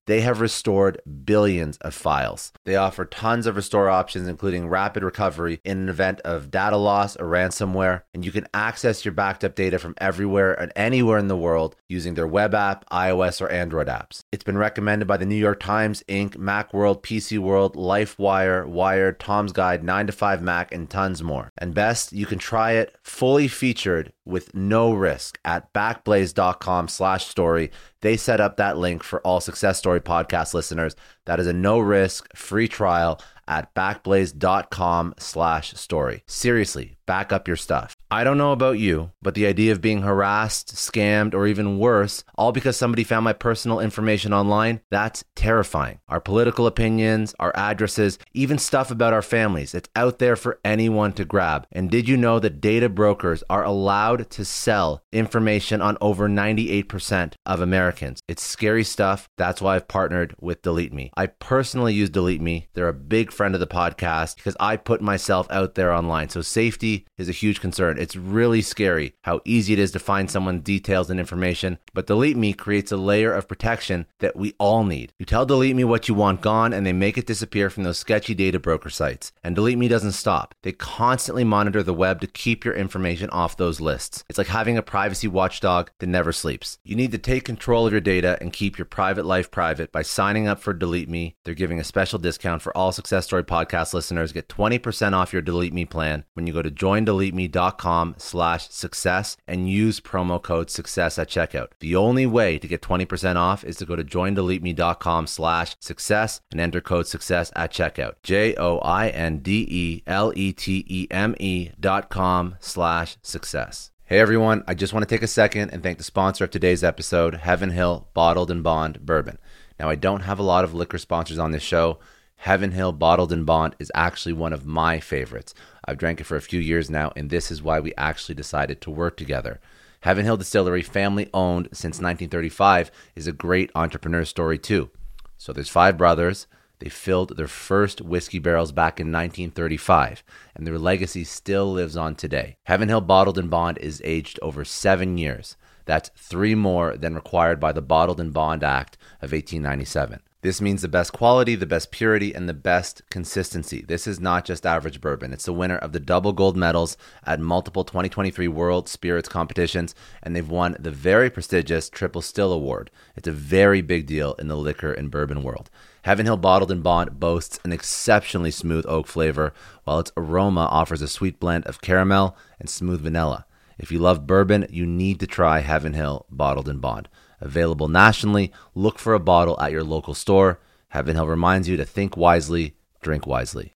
they have restored billions of files. They offer tons of restore options, including rapid recovery in an event of data loss or ransomware, and you can access your backed up data from everywhere and anywhere in the world using their web app, iOS, or Android apps. It's been recommended by the New York Times, Incorporated, Macworld, P C World, LifeWire, Wired, Tom's Guide, nine to five Mac, and tons more. And best, you can try it fully featured with no risk at backblaze.com slash story. They set up that link for all Success Story podcast listeners. That is a no risk free trial at backblaze.com slash story. Seriously, back up your stuff. I don't know about you, but the idea of being harassed, scammed, or even worse, all because somebody found my personal information online, that's terrifying. Our political opinions, our addresses, even stuff about our families, it's out there for anyone to grab. And did you know that data brokers are allowed to sell information on over ninety-eight percent of Americans? It's scary stuff. That's why I've partnered with Delete Me. I personally use Delete Me. They're a big friend of the podcast because I put myself out there online. So safety is a huge concern. It's really scary how easy it is to find someone's details and information, but Delete Me creates a layer of protection that we all need. You tell Delete Me what you want gone, and they make it disappear from those sketchy data broker sites. And Delete Me doesn't stop. They constantly monitor the web to keep your information off those lists. It's like having a privacy watchdog that never sleeps. You need to take control of your data and keep your private life private by signing up for Delete Me. They're giving a special discount for all Success Story podcast listeners. Get twenty percent off your Delete Me plan when you go to join delete me dot com slash success and use promo code success at checkout. The only way to get twenty percent off is to go to join delete me dot com slash success and enter code success at checkout. J O I N D E L E T E M E dot com slash success. Hey everyone, I just want to take a second and thank the sponsor of today's episode, Heaven Hill Bottled and Bond Bourbon. Now, I don't have a lot of liquor sponsors on this show. Heaven Hill Bottled and Bond is actually one of my favorites. I've drank it for a few years now, and this is why we actually decided to work together. Heaven Hill Distillery, family-owned since nineteen thirty-five, is a great entrepreneur story too. So there's five brothers. They filled their first whiskey barrels back in nineteen thirty-five, and their legacy still lives on today. Heaven Hill Bottled and Bond is aged over seven years. That's three more than required by the Bottled and Bond Act of eighteen ninety-seven. This means the best quality, the best purity, and the best consistency. This is not just average bourbon. It's the winner of the double gold medals at multiple twenty twenty-three World Spirits competitions, and they've won the very prestigious Triple Still Award. It's a very big deal in the liquor and bourbon world. Heaven Hill Bottled and Bond boasts an exceptionally smooth oak flavor, while its aroma offers a sweet blend of caramel and smooth vanilla. If you love bourbon, you need to try Heaven Hill Bottled and Bond. Available nationally, look for a bottle at your local store. Heaven Hill reminds you to think wisely, drink wisely.